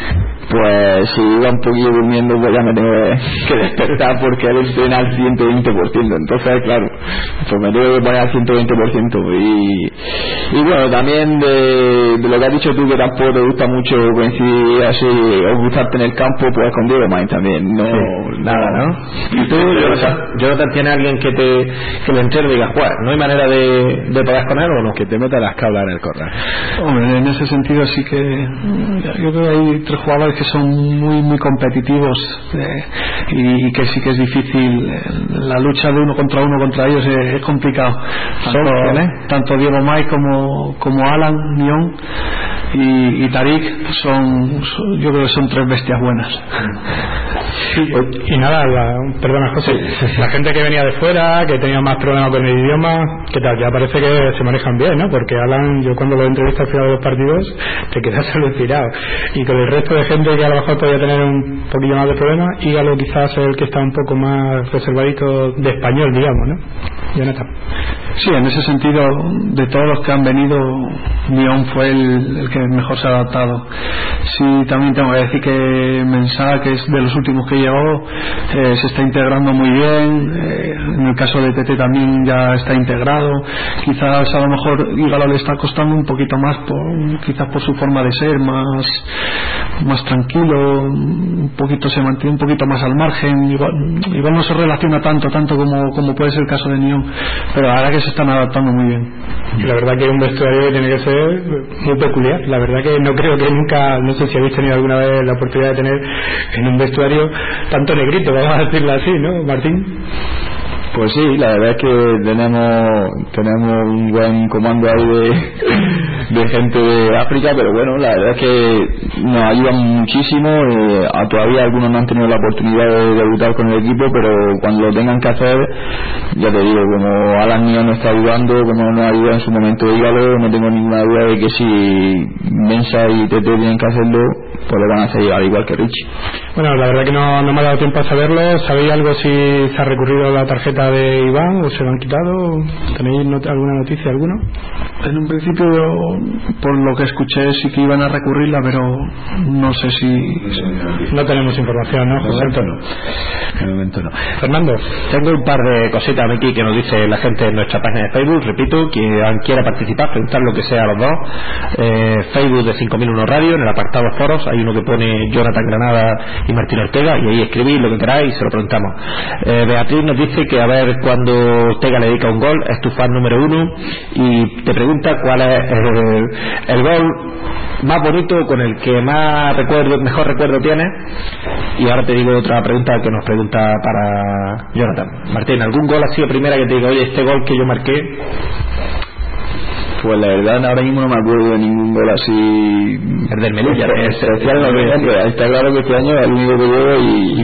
pues si iba un poquillo durmiendo, pues ya me tengo que despertar porque él entrena al 120%, entonces claro, pues me tengo que poner al 120%. Y bueno, también de lo que has dicho tú, que tampoco te gusta mucho coincidir así o gustarte en el campo, pues con Diego Maíz también, no, sí, nada, ¿no? ¿Y tú, Jonathan, tiene alguien que le entrene y digas, pues, no hay manera de poder con él o no? Que te meta las cablas en el corral. Hombre, en ese sentido sí que yo creo que hay 3 jugadores que son muy muy competitivos y que sí que es difícil. La lucha de uno contra ellos es complicado. Tanto Diego Maíz como Alan Nión y Tarik yo creo que son 3 bestias buenas. Y nada, perdona José, la gente que venía de fuera, que tenía más problemas con el idioma, ¿qué tal? Ya parece que se manejan bien, ¿no? Porque Alan, yo cuando lo entrevisto al final de los partidos te quedas alucinado, y con el resto de gente que a lo mejor podía tener un poquillo más de problemas, Ígalo quizás es el que está un poco más reservadito de español, digamos, ¿no? Jonathan. Sí, en ese sentido, de todos los que han venido, Nión fue el que mejor se ha adaptado. Sí, también tengo que decir que Mensah, que es de los últimos que llegó, se está integrando muy bien. En el caso de Tete también ya está integrado. Quizás a lo mejor Ígalo le está costando un poquito más, quizás por su forma de ser, más tranquilo, un poquito se mantiene un poquito más al margen, igual no se relaciona tanto como puede ser el caso de Nión, pero ahora que se están adaptando muy bien. La verdad que un vestuario tiene que ser muy peculiar. La verdad que no creo que nunca, no sé si habéis tenido alguna vez la oportunidad de tener en un vestuario tanto negrito, vamos a decirlo así, ¿no, Martín? Pues sí, la verdad es que tenemos un buen comando ahí de gente de África, pero bueno, la verdad es que nos ayudan muchísimo. Todavía algunos no han tenido la oportunidad de debutar con el equipo, pero cuando lo tengan que hacer, ya te digo, como Alan Nión nos está ayudando, como nos ayuda en su momento Ígalo, no tengo ninguna duda de que si Mensah y Tete tienen que hacerlo, pues lo van a hacer al igual que Richie. Bueno, la verdad que no me ha dado tiempo a saberlo. ¿Sabéis algo si se ha recurrido a la tarjeta de Iván o se lo han quitado? ¿Tenéis alguna noticia alguna? En un principio, por lo que escuché, sí que iban a recurrirla, pero no sé si... No tenemos información, ¿no, José? De momento no. Fernando, tengo un par de cositas aquí que nos dice la gente en nuestra página de Facebook. Repito, quien quiera participar, preguntar lo que sea a los dos. Facebook de 5001 Radio, en el apartado foros hay uno que pone Jonathan Granada y Martín Ortega, y ahí escribís lo que queráis y se lo preguntamos. Beatriz nos dice que a ver cuando Ortega le dedica un gol, es tu fan número 1, y te pregunta cuál es el gol más bonito, con el que mejor recuerdo tienes. Y ahora te digo otra pregunta que nos pregunta para Jonathan. Martín, ¿algún gol así de primera que te diga, oye, este gol que yo marqué? Pues la verdad ahora mismo no me acuerdo de ningún gol así. El del Melilla, especial, no, está claro que este año es el único que llevo y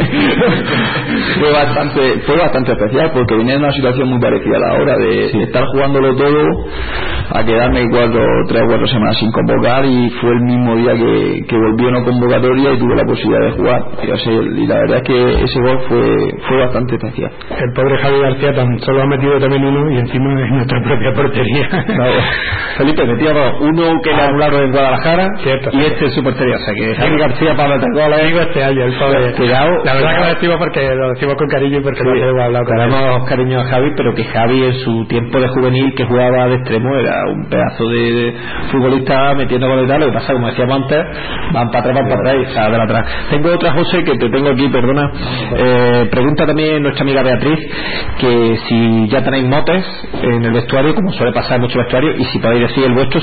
fue bastante especial, porque venía en una situación muy parecida a la hora de estar jugándolo todo a quedarme 3 o 4 semanas sin convocar, y fue el mismo día que volví a una convocatoria y tuve la posibilidad de jugar, y la verdad es que ese gol fue bastante especial. El pobre Javi García solo ha metido también uno, y encima en nuestra propia portería. Felipe metió uno que le anularon en Guadalajara, cierto, y este en su portería. O sea que Javi García para meter goles este año, el pobre. Cuidado, la verdad que lo decimos con cariño, y porque no hemos hablado con él. Tenemos cariño a Javi, pero que Javi en su tiempo de juvenil, que jugaba de extremo, era un pedazo de futbolista metiendo goles y tal. Lo que pasa, como decíamos antes, van para atrás y salen de atrás. Tengo otra, José, que te tengo aquí, perdona. Pregunta también nuestra amiga Beatriz que si ya tenéis motes en el vestuario, como suele pasar en muchos vestuarios, y si podéis decir el vuestro,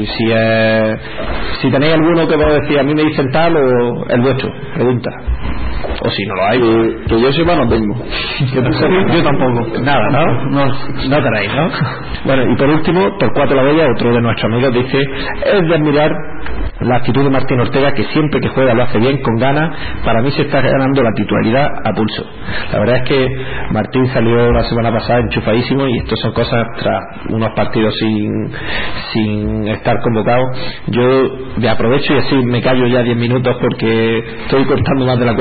si tenéis alguno que podéis decir, a mí me dicen tal, o el vuestro, pregunta. O si no lo hay, que yo sepa no tengo. Yo tampoco. Nada, no tenéis, ¿no? Bueno, y por último, Torcuato La Bella, otro de nuestros amigos, dice: es de admirar la actitud de Martín Ortega, que siempre que juega lo hace bien, con ganas. Para mí se está ganando la titularidad a pulso. La verdad es que Martín salió la semana pasada enchufadísimo, y esto son cosas tras unos partidos sin estar convocado. Yo me aprovecho y así me callo ya 10 minutos porque estoy cortando más de la cuenta.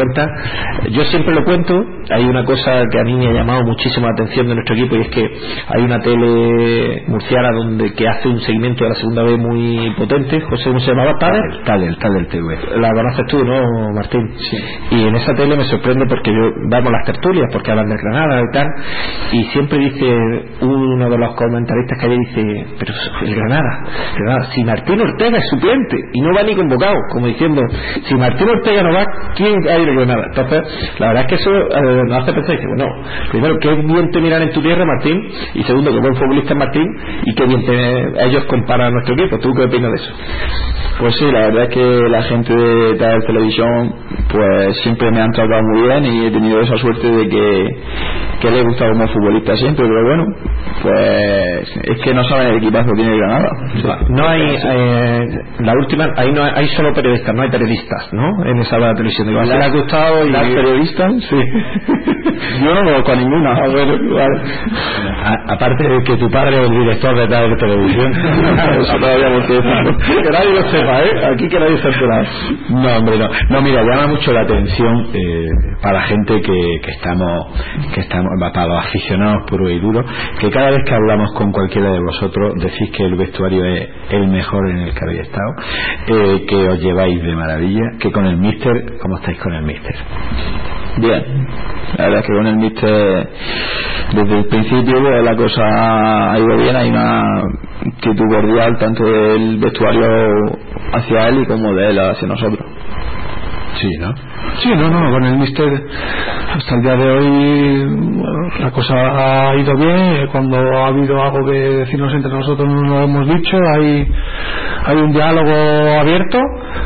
Yo siempre lo cuento. Hay una cosa que a mí me ha llamado muchísimo la atención de nuestro equipo, y es que hay una tele murciana que hace un seguimiento de la segunda B muy potente. José, ¿cómo se llamaba? Tadel TV. La conoces tú, ¿no, Martín? Sí. Y en esa tele me sorprende porque yo damos las tertulias, porque hablan de Granada y tal, y siempre dice uno de los comentaristas que hay, dice, pero el Granada, si Martín Ortega es suplente y no va ni convocado, como diciendo, si Martín Ortega no va, ¿quién hay de Granada? Entonces, la verdad es que eso nos hace pensar, dice, bueno, primero, qué bien te miran en tu tierra, Martín, y segundo, qué buen futbolista es Martín, y qué bien ellos comparan a nuestro equipo. ¿Tú qué opinas de eso? Pues sí, la verdad es que la gente de Tadel Televisión pues siempre me han tratado muy bien, y he tenido esa suerte de que le he gustado como futbolista siempre, pero bueno, pues es que no saben el equipazo que tiene Granada. Sí. No hay la última, ahí no hay solo periodistas, no hay periodistas, ¿no? En esa televisión. ¿Le ha gustado? ¿Y las periodistas? Sí. Yo no conozco a ninguna. Vale. Aparte de que tu padre es el director de Tadel Televisión. Eso no habíamos que decirlo. Que nadie lo sepa, aquí que nadie se entera. No, hombre, no, mira, llama mucho la atención para la gente que estamos para los aficionados puros y duros, que cada vez que hablamos con cualquiera de vosotros decís que el vestuario es el mejor en el que habéis estado, que os lleváis de maravilla, que con el míster, ¿cómo estáis con el míster? Bien, la verdad es que con el míster desde el principio pues, la cosa ha ido bien, hay una actitud cordial tanto del vestuario hacia él y como de él hacia nosotros. Sí, ¿no? Sí, no, con el míster hasta el día de hoy, bueno, la cosa ha ido bien. Cuando ha habido algo que decirnos entre nosotros no lo hemos dicho, hay un diálogo abierto,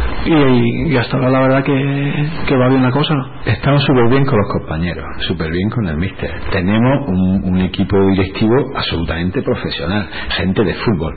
y hasta ahora la verdad que va bien la cosa. Estamos súper bien con los compañeros, súper bien con el míster. Tenemos un equipo directivo absolutamente profesional, gente de fútbol.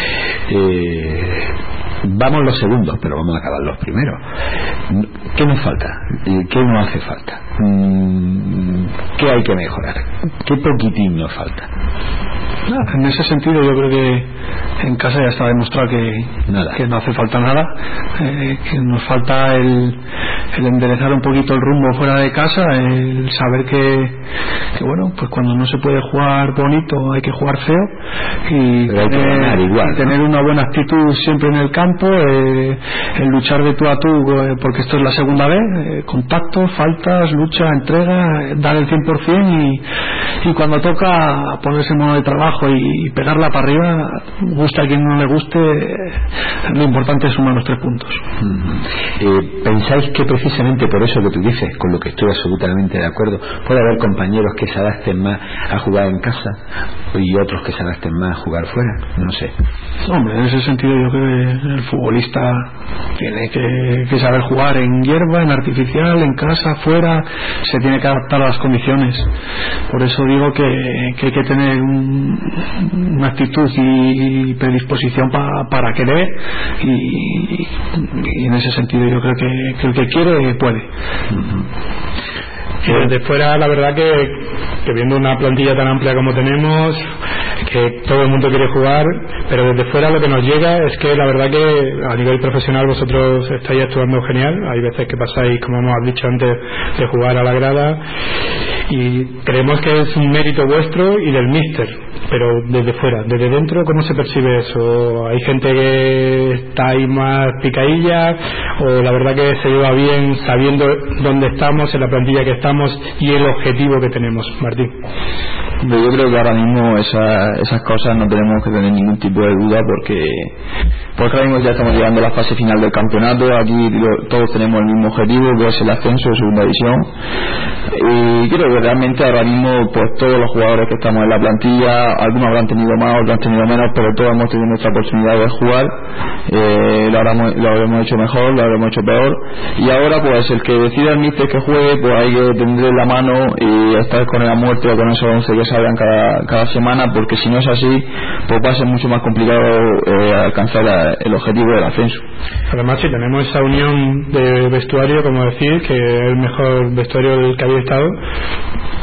Vamos los segundos, pero vamos a acabar los primeros. ¿Qué nos falta? ¿Qué nos hace falta? ¿Qué hay que mejorar? ¿Qué poquitín nos falta? En ese sentido yo creo que en casa ya está demostrado que no hace falta nada, que nos falta el enderezar un poquito el rumbo fuera de casa, el saber que bueno, pues cuando no se puede jugar bonito hay que jugar feo, y tener una buena actitud siempre en el campo, el luchar de tú a tú, porque esto es la segunda vez, contacto, faltas, lucha, entrega, dar el 100%, y cuando toca ponerse en modo de trabajo y pegarla para arriba, gusta a quien no le guste, lo importante es sumar los 3 puntos. ¿Pensáis que precisamente por eso que tú dices, con lo que estoy absolutamente de acuerdo, puede haber compañeros que se adapten más a jugar en casa y otros que se adapten más a jugar fuera? No sé. Hombre, en ese sentido yo creo que el futbolista tiene que saber jugar en hierba, en artificial, en casa, fuera, se tiene que adaptar a las condiciones. Por eso digo que hay que tener una actitud y predisposición para querer, y en ese sentido yo creo que el que quiere puede. Y desde fuera, la verdad que viendo una plantilla tan amplia como tenemos, que todo el mundo quiere jugar, pero desde fuera lo que nos llega es que la verdad que a nivel profesional vosotros estáis actuando genial. Hay veces que pasáis, como hemos dicho antes, de jugar a la grada, y creemos que es un mérito vuestro y del míster, pero desde fuera, desde dentro, ¿cómo se percibe eso? ¿Hay gente que está ahí más picadilla, o la verdad que se lleva bien sabiendo dónde estamos, en la plantilla que estamos y el objetivo que tenemos? Martín. Yo creo que ahora mismo esas cosas no tenemos que tener ningún tipo de duda, porque ahora mismo ya estamos llegando a la fase final del campeonato. Aquí todos tenemos el mismo objetivo, que es el ascenso de segunda división, y creo que realmente ahora mismo pues todos los jugadores que estamos en la plantilla, algunos habrán tenido más, otros han tenido menos, pero todos hemos tenido nuestra oportunidad de jugar. Lo habremos hecho mejor, lo habremos hecho peor, y ahora pues el que decida el míster que juegue, pues hay que tenerle la mano y estar con él a muerte, o con esos 11 que salgan cada semana, porque si no es así pues va a ser mucho más complicado alcanzar el objetivo del ascenso. Además, si tenemos esa unión de vestuario, como decir, que es el mejor vestuario del que habéis estado,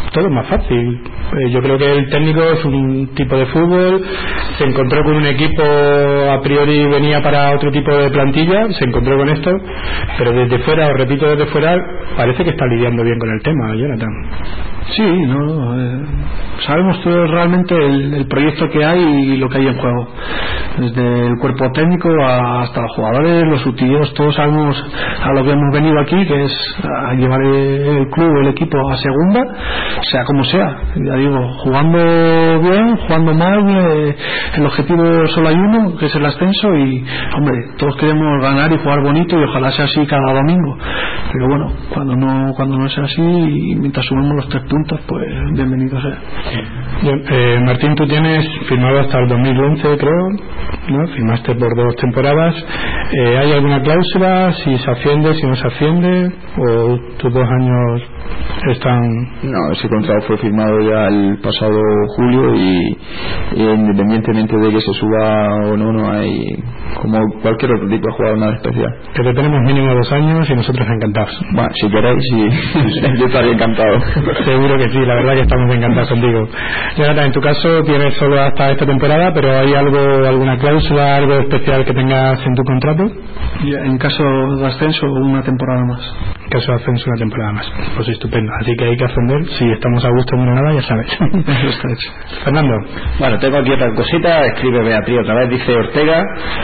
todo es más fácil. Yo creo que el técnico es un tipo de fútbol, se encontró con un equipo, a priori venía para otro tipo de plantilla, se encontró con esto, pero desde fuera, os repito, desde fuera parece que está lidiando bien con el tema, Jonathan. Sí, sabemos todo realmente el proyecto que hay y lo que hay en juego, desde el cuerpo técnico hasta los jugadores, los utileros, todos sabemos a lo que hemos venido aquí, que es a llevar el club, el equipo a segunda, sea como sea. Ya digo, jugando bien, jugando mal, el objetivo solo hay uno, que es el ascenso, y hombre, todos queremos ganar y jugar bonito, y ojalá sea así cada domingo, pero bueno, cuando no sea así, y mientras subamos los 3 puntos, pues bienvenido sea. Martín, tú tienes firmado hasta el 2011, creo, ¿no? Firmaste por 2 temporadas. ¿Hay alguna cláusula? Si se asciende, si no se asciende, o tus 2 años están... No, ese contrato fue firmado ya el pasado julio y independientemente de que se suba o no hay, como cualquier otro tipo de jugador, nada especial. Que te tenemos mínimo 2 años y nosotros encantados. Bueno, si queréis, sí, yo estaría encantado. Seguro que sí, la verdad que estamos encantados contigo. Jonathan, en tu caso tienes solo hasta esta temporada, pero ¿hay alguna cláusula, algo especial que tengas en tu contrato? Y en caso de ascenso, una temporada más. En caso de ascenso, una temporada más. Pues estupendo. Así que hay que ascender. Si estamos a gusto en Granada, ya sabes. Eso está hecho. Fernando. Bueno, tengo aquí otra cosita. Escribe Beatriz otra vez. Dice Ortega,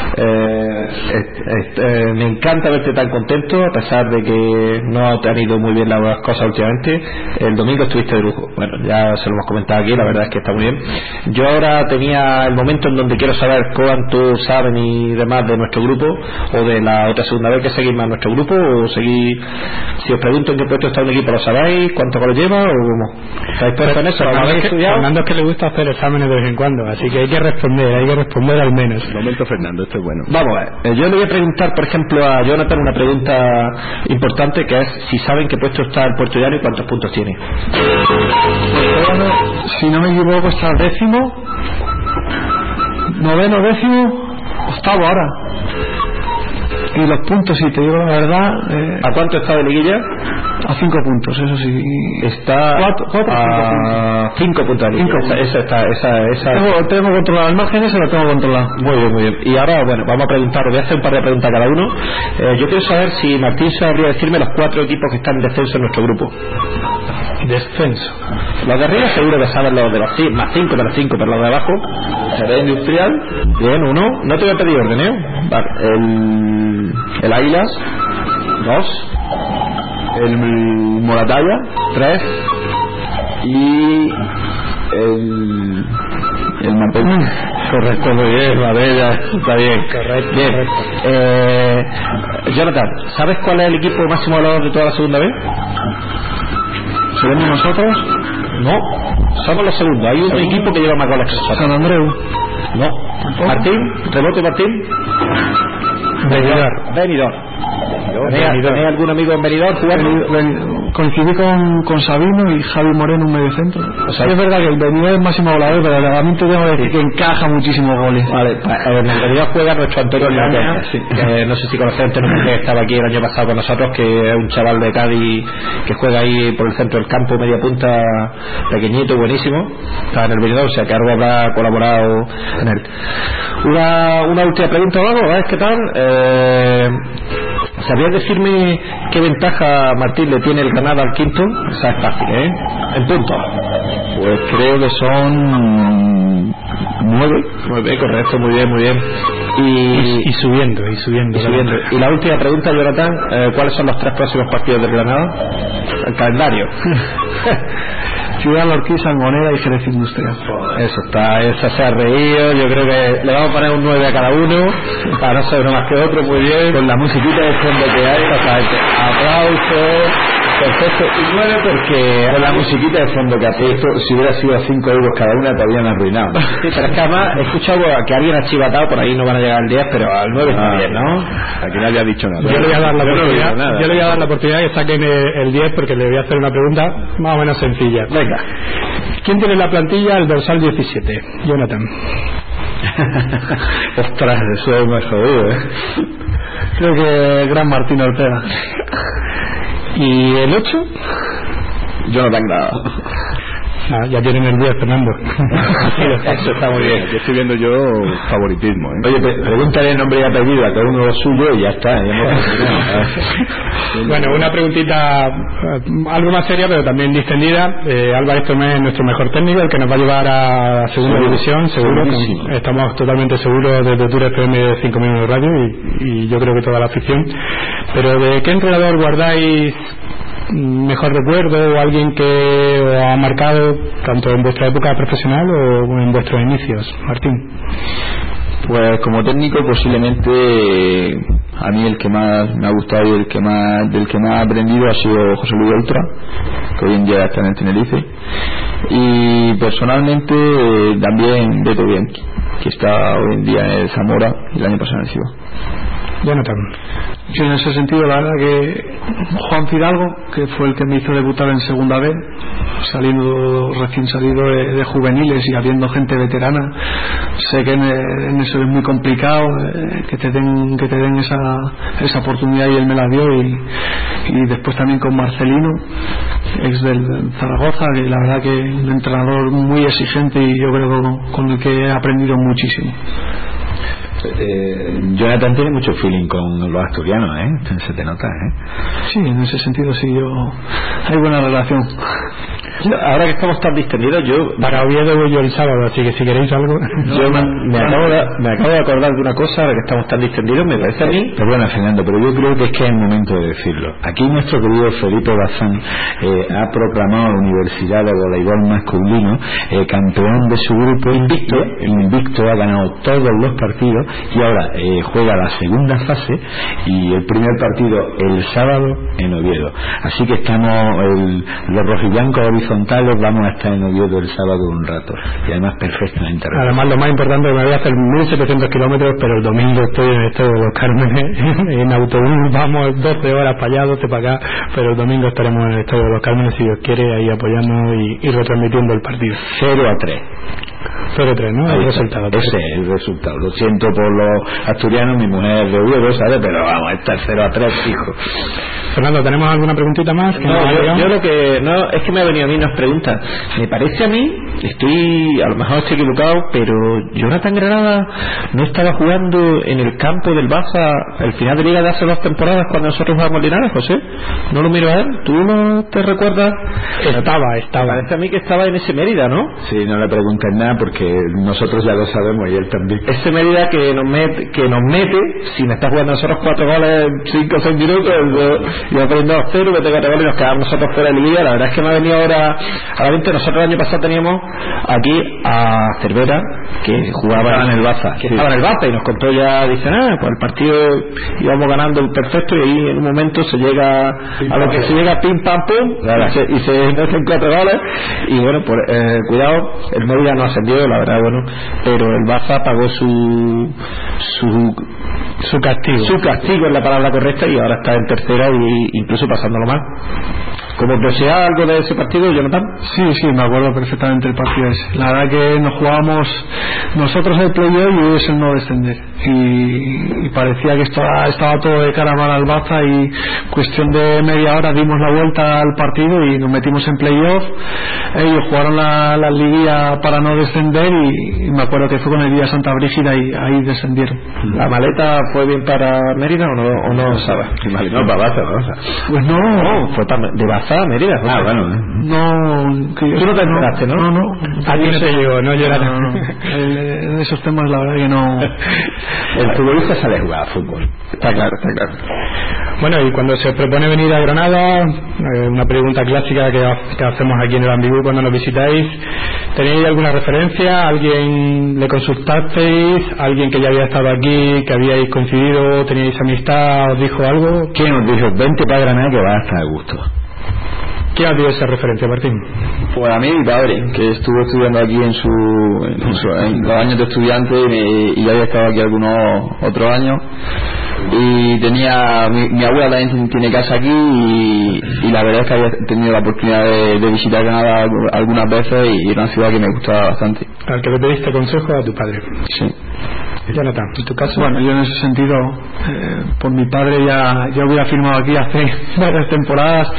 me encanta verte tan contento, a pesar de que no te han ido muy bien las cosas últimamente. El domingo estuviste de lujo. Bueno, ya se lo hemos comentado aquí. La verdad es que está muy bien. Yo ahora tenía el momento en donde quiero saber cuánto saben y demás de nuestro grupo, o de la otra segunda vez que seguís más nuestro grupo, o seguís. Si os pregunto en qué puesto está un equipo, ¿lo sabéis? ¿Cuánto lo lleva? ¿O cómo? ¿Estáis puestos en eso? Fernando es que le gusta hacer exámenes de vez en cuando, así que hay que responder al menos. Momento, Fernando, esto es bueno. Vamos a ver, yo le voy a preguntar, por ejemplo, a Jonathan una pregunta importante, que es si saben qué puesto está el Puerto Llano y cuántos puntos tiene. Si no me equivoco, está 10º, 9º, 10º, 8º ahora. Y los puntos, si te digo la verdad, ¿a cuánto está de liguilla? A 5 puntos, eso sí. Está 4 a 5 puntos de liguilla. Esa. Tengo controlado el margen, ese lo tengo controlado. Muy bien, muy bien. Y ahora, bueno, vamos a preguntar, voy a hacer un par de preguntas a cada uno. Yo quiero saber si Martín sabría decirme los 4 equipos que están en descenso en nuestro grupo. Descenso. Los de arriba seguro que saben los de los más 5 de los 5, pero los de abajo. Será Industrial. Bien, 1. No te voy a pedir orden, ¿eh? Vale. El Águilas. 2. El Moratalla. 3. Y el Mantén. Correcto, muy bien, Marbella, está bien. Correcto. Bien. Jonathan, ¿sabes cuál es el equipo máximo goleador de toda la segunda vez? ¿Seremos nosotros? No, somos los segundos. Hay un equipo que lleva más goles que nosotros. San Andreu. No. Martín, rebote Martín. Benidorm. ¿Tenéis algún amigo en Benidorm jugando? Coincidí con Sabino y Javi Moreno, un mediocentro. O sea, es verdad que el Benidorm es máximo goleador, pero realmente tengo que decir que encaja muchísimos goles. Vale, en el Benidorm juega nuestro Antonio Laña, no sé si conocéis a Antonio, que estaba aquí el año pasado con nosotros, que es un chaval de Cádiz que juega ahí por el centro del campo, media punta, pequeñito, buenísimo. Está en el Benidorm, o sea que algo habrá colaborado en él. Una última pregunta, vamos, a ver qué tal. ¿Sabrías decirme qué ventaja, Martín, le tiene el Granada al quinto? O sea, es fácil, ¿eh? En puntos. Pues creo que son 9. 9, correcto, muy bien, muy bien. Y subiendo. Y la última pregunta, Jonathan, ¿cuáles son los 3 próximos partidos del Granada? El calendario. Ciudad Lorquí, Sangonera y Jerez Industrial. Eso se ha reído. Yo creo que le vamos a poner un 9 a cada uno para no ser uno más que otro. Muy bien, con la musiquita de fondo que hay. Aplausos. Perfecto. Y 9 porque con la musiquita de fondo que ha puesto, si hubiera sido a 5 euros cada una, te habían arruinado. Sí, pero es que además he escuchado que alguien ha chivatado, por ahí no van a llegar al 10, pero al 9 está bien, ¿no? Aquí nadie ha dicho nada. Yo le voy a dar la oportunidad que saquen el 10, porque le voy a hacer una pregunta más o menos sencilla. Venga. ¿Quién tiene la plantilla el dorsal 17? Jonathan. Ostras, eso es más jodido, Creo que Gran Martín Ortega. ¿Y el 8? Jonathan Granada. Ya tienen el 10, Fernando. Eso está muy bien. Aquí estoy viendo yo favoritismo, ¿eh? Oye, pregúntale el nombre y apellido a cada uno de los suyos y ya está. Bueno, una preguntita algo más seria, pero también distendida. Álvarez Tomé es nuestro mejor técnico, el que nos va a llevar a segunda división, seguro. Estamos totalmente seguros desde Tour FM 5 Minutos Radio y yo creo que toda la afición. Pero ¿de qué entrenador guardáis mejor recuerdo, o alguien que os ha marcado tanto en vuestra época profesional o en vuestros inicios, Martín? Pues como técnico posiblemente a mí el que más me ha gustado y del que más he aprendido ha sido José Luis Oltra, que hoy en día está en el Tenerife, y personalmente también Beto Bianchi, que está hoy en día en el Zamora y el año pasado en el Ciudad. Jonathan. Yo en ese sentido, la verdad que Juan Fidalgo, que fue el que me hizo debutar en segunda B, recién salido de juveniles y habiendo gente veterana, sé que en eso es muy complicado, que te den esa oportunidad, y él me la dio, y después también con Marcelino, ex del Zaragoza, que la verdad que un entrenador muy exigente y yo creo con el que he aprendido muchísimo. Jonathan tiene mucho feeling con los asturianos, se te nota, Sí, en ese sentido sí, hay buena relación. Ahora que estamos tan distendidos, yo para Oviedo voy yo el sábado, así que si queréis algo. Yo me acabo de acordar de una cosa, ahora que estamos tan distendidos, me parece a mí. Perdona, Fernando, pero yo creo que es el momento de decirlo. Aquí nuestro querido Felipe Bazán ha proclamado a la Universidad de Voleibol Masculino campeón de su grupo, invicto, ha ganado todos los partidos y ahora juega la segunda fase y el primer partido el sábado en Oviedo. Así que estamos los rojiblancos horizontales, vamos a estar en Oviedo el sábado un rato, y además perfectamente. Además, lo más importante es que me voy a hacer 1700 kilómetros, pero el domingo estoy en el Estadio de los Cármenes en autobús, vamos 12 horas para allá, 12 para acá, pero el domingo estaremos en el Estadio de los Cármenes, si Dios quiere, ahí apoyándonos y retransmitiendo el partido. 0-3, ¿no? El resultado. Ese es el resultado. Lo siento por los asturianos, mi mujer es de Oviedo, ¿sabes? Pero vamos, está el 0-3, hijo. Fernando, ¿tenemos alguna preguntita más? Yo lo que no es que me ha venido a mí unas preguntas. Me parece a mí, a lo mejor estoy equivocado, pero Jonathan Granada no estaba jugando en el campo del Baza el final de liga de hace 2 temporadas cuando nosotros jugamos en Linares, José. No lo miro a él. ¿Tú no te recuerdas? Estaba. Parece a mí que estaba en ese Mérida, ¿no? Sí, no le preguntes nada porque nosotros ya lo sabemos y él también. Ese Mérida que nos mete, si me está jugando nosotros 4 goles en 5 o 6 minutos, y va perdiendo 2-0, mete 4 goles y nos quedamos nosotros fuera de liga. La verdad es que me ha venido ahora a la mente. Nosotros el año pasado teníamos aquí a Cervera, que jugaba en el Baza, estaba en el Baza, y nos contó ya, dice, pues el partido íbamos ganando perfecto, y ahí en un momento se llega a lo que se llega pim pam pum, y se hacen 4 goles, y bueno, pues cuidado, el Mérida no ascendió, la verdad, bueno, pero el Baza pagó su castigo es la palabra correcta, y ahora está en tercera y incluso pasándolo mal. ¿Cómo desea algo de ese partido, Jonathan? Sí, me acuerdo perfectamente el partido ese. La verdad que nos jugábamos nosotros el playoff y ellos el no descender, y parecía que estaba todo de cara al Baza, y cuestión de media hora dimos la vuelta al partido y nos metimos en playoff. Ellos jugaron la liguilla para no descender, y me acuerdo que fue con el día Santa Brígida y ahí descendieron. ¿La maleta fue bien para Mérida o no sabes? No, para Baza. Pues no, fue de Baza a Mérida. Bueno. No, que tú no te enteraste, ¿no? No. A ti no te llegó, no llorar. En esos temas la verdad que no. El futbolista sale a jugar a fútbol. Está claro. Bueno, y cuando se propone venir a Granada, una pregunta clásica que hacemos aquí en el Ambigú cuando nos visitáis, ¿tenéis alguna referencia? ¿Alguien le consultasteis? ¿Alguien que ya había estado aquí, que habíais coincidido, teníais amistad, os dijo algo? ¿Quién os dijo, vente para Granada que vas a estar a gusto? ¿Quién ha dio esa referencia, Martín? Pues a mí mi padre, que estuvo estudiando aquí en los años de estudiante, y ya había estado aquí algunos otros años, y tenía mi abuela también tiene casa aquí, y la verdad es que había tenido la oportunidad de visitar Granada algunas veces, y era una ciudad que me gustaba bastante. Al que le pediste consejo a tu padre. Sí. Jonathan, ¿en tu caso? Bueno, yo en ese sentido, por mi padre ya hubiera firmado aquí hace varias temporadas,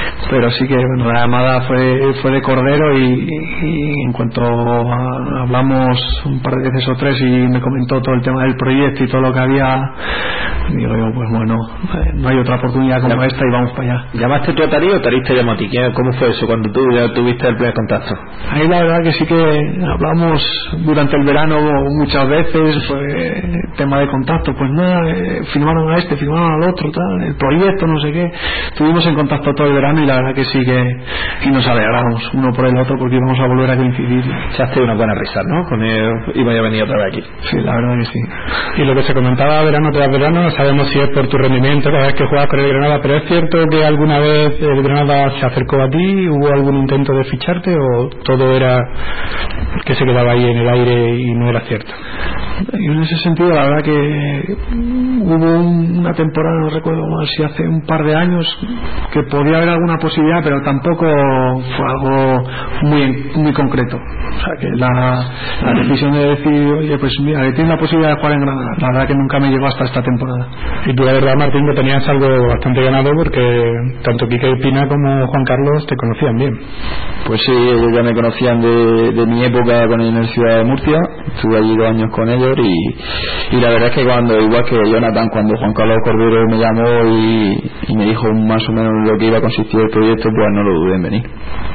pero sí que bueno, la llamada fue de Cordero y en cuanto hablamos un par de veces o tres y me comentó todo el tema del proyecto y todo lo que había, digo yo, pues bueno, no hay otra oportunidad como esta y vamos para allá. ¿Llamaste tú a Tari o Tari te llamó a ti? ¿Cómo fue eso cuando tú ya tuviste el primer contacto? Ahí la verdad que sí que hablamos durante el verano muchas veces, pues tema de contacto, pues nada, firmaron a este, firmaron al otro, tal, el proyecto, no sé qué. Estuvimos en contacto todo el verano y la verdad que sí que y nos alegramos uno por el otro porque íbamos a volver a coincidir. Echaste una buena risa, ¿no? Con él iba a venir otra vez aquí. Sí, la verdad que sí. Y lo que se comentaba verano tras verano, no sabemos si es por tu rendimiento cada vez que juegas con el Granada, pero es cierto que alguna vez el Granada se acercó a ti, hubo algún intento de ficharte o todo era que se quedaba ahí en el aire y no era cierto. Y en ese sentido la verdad que hubo una temporada, no recuerdo mal si hace un par de años, que podía haber alguna posibilidad, pero tampoco fue algo muy concreto. O sea que la decisión de decir, oye, pues mira, que tiene la posibilidad de jugar en Granada, la verdad que nunca me llegó hasta esta temporada. Y tú la verdad, Martín, que tenías algo bastante ganado porque tanto Quique Pina como Juan Carlos te conocían bien. Pues sí, ellos ya me conocían de mi época con la Universidad de Murcia, estuve allí 2 años con ellos y la verdad es que cuando, igual que Jonathan, cuando Juan Carlos Cordero me llamó y me dijo más o menos lo que iba a consistir el proyecto, pues no lo dudé en venir.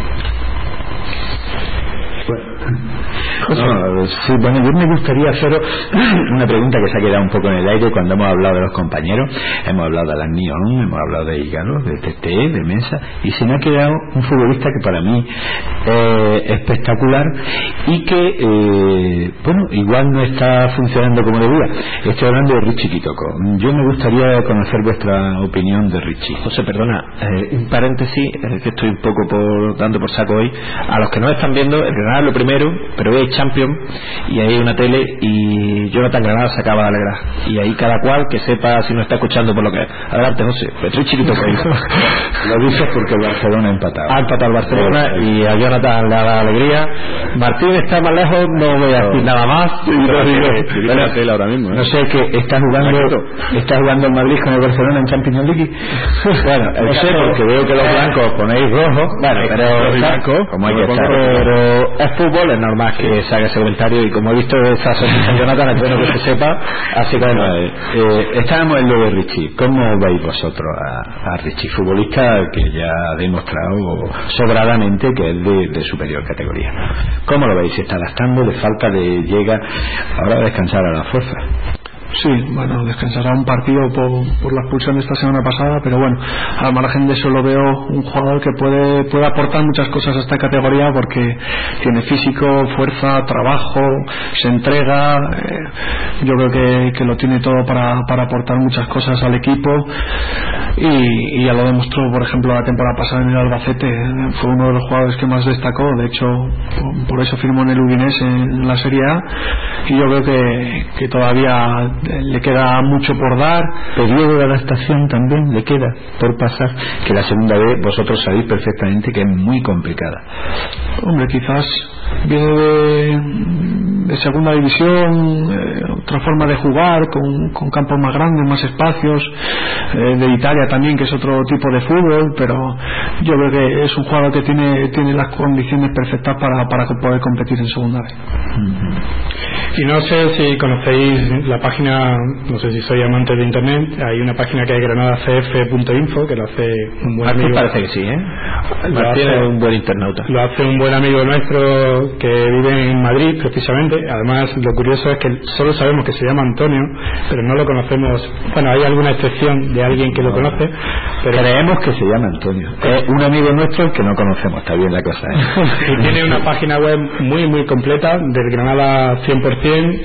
No, sí, bueno, yo me gustaría hacer una pregunta que se ha quedado un poco en el aire cuando hemos hablado de los compañeros. Hemos hablado de Lannion, hemos hablado de Igalo, de Tete, de Mesa, y se me ha quedado un futbolista que para mí es espectacular y que bueno, igual no está funcionando como debía. Estoy hablando de Richie Kitoko. Yo me gustaría conocer vuestra opinión de Richie. José, perdona, un paréntesis, que estoy un poco dando por saco hoy. A los que no están viendo, el Granada lo primero, pero veis Champions y ahí hay una tele y Jonathan Granada se acaba de alegrar y ahí cada cual que sepa si no está escuchando por lo que adelante, no sé, Richie Kitoko. Lo dices porque el Barcelona ha empatado. Ha empatado el Barcelona y a Jonathan le da la alegría. Martín está más lejos, no voy a decir nada más. La tele ahora mismo, no sé, que está jugando el Madrid con el Barcelona en Champions League. Bueno, no sé, porque veo que los blancos ponéis rojos. Bueno, pero como hay que estar, pero es fútbol, es normal que se haga ese comentario y como he visto esa sonrisa en Jonathan, es bueno que se sepa. Así que bueno, estábamos en lo de Richie. ¿Cómo veis vosotros a Richie, futbolista que ya ha demostrado sobradamente que es de superior categoría? ¿Cómo lo veis? ¿Se está gastando? ¿Le falta? ¿Le llega ahora a descansar a la fuerza? Sí, bueno, descansará un partido por la expulsión de esta semana pasada, pero bueno, al margen de eso lo veo un jugador que puede aportar muchas cosas a esta categoría porque tiene físico, fuerza, trabajo, se entrega, yo creo que lo tiene todo para aportar muchas cosas al equipo y ya lo demostró, por ejemplo, la temporada pasada en el Albacete, fue uno de los jugadores que más destacó, de hecho por eso firmó en el Udinese en la Serie A y yo creo que todavía le queda mucho por dar. Periodo de adaptación también le queda por pasar, que la segunda vez vosotros sabéis perfectamente que es muy complicada. Hombre, quizás viene de segunda división, otra forma de jugar con campos más grandes, más espacios, de Italia también, que es otro tipo de fútbol, pero yo creo que es un jugador que tiene las condiciones perfectas para poder competir en segunda vez. Y no sé si conocéis la página, no sé si soy amante de internet, hay una página que es granadacf.info que lo hace un buen amigo. Parece que sí, Martín es un buen internauta. Lo hace un buen amigo nuestro que vive en Madrid precisamente. Además, lo curioso es que solo sabemos que se llama Antonio, pero no lo conocemos. Bueno, hay alguna excepción de alguien que lo conoce, pero creemos que se llama Antonio. Es un amigo nuestro que no conocemos, está bien la cosa, y tiene una página web muy completa del Granada 100%,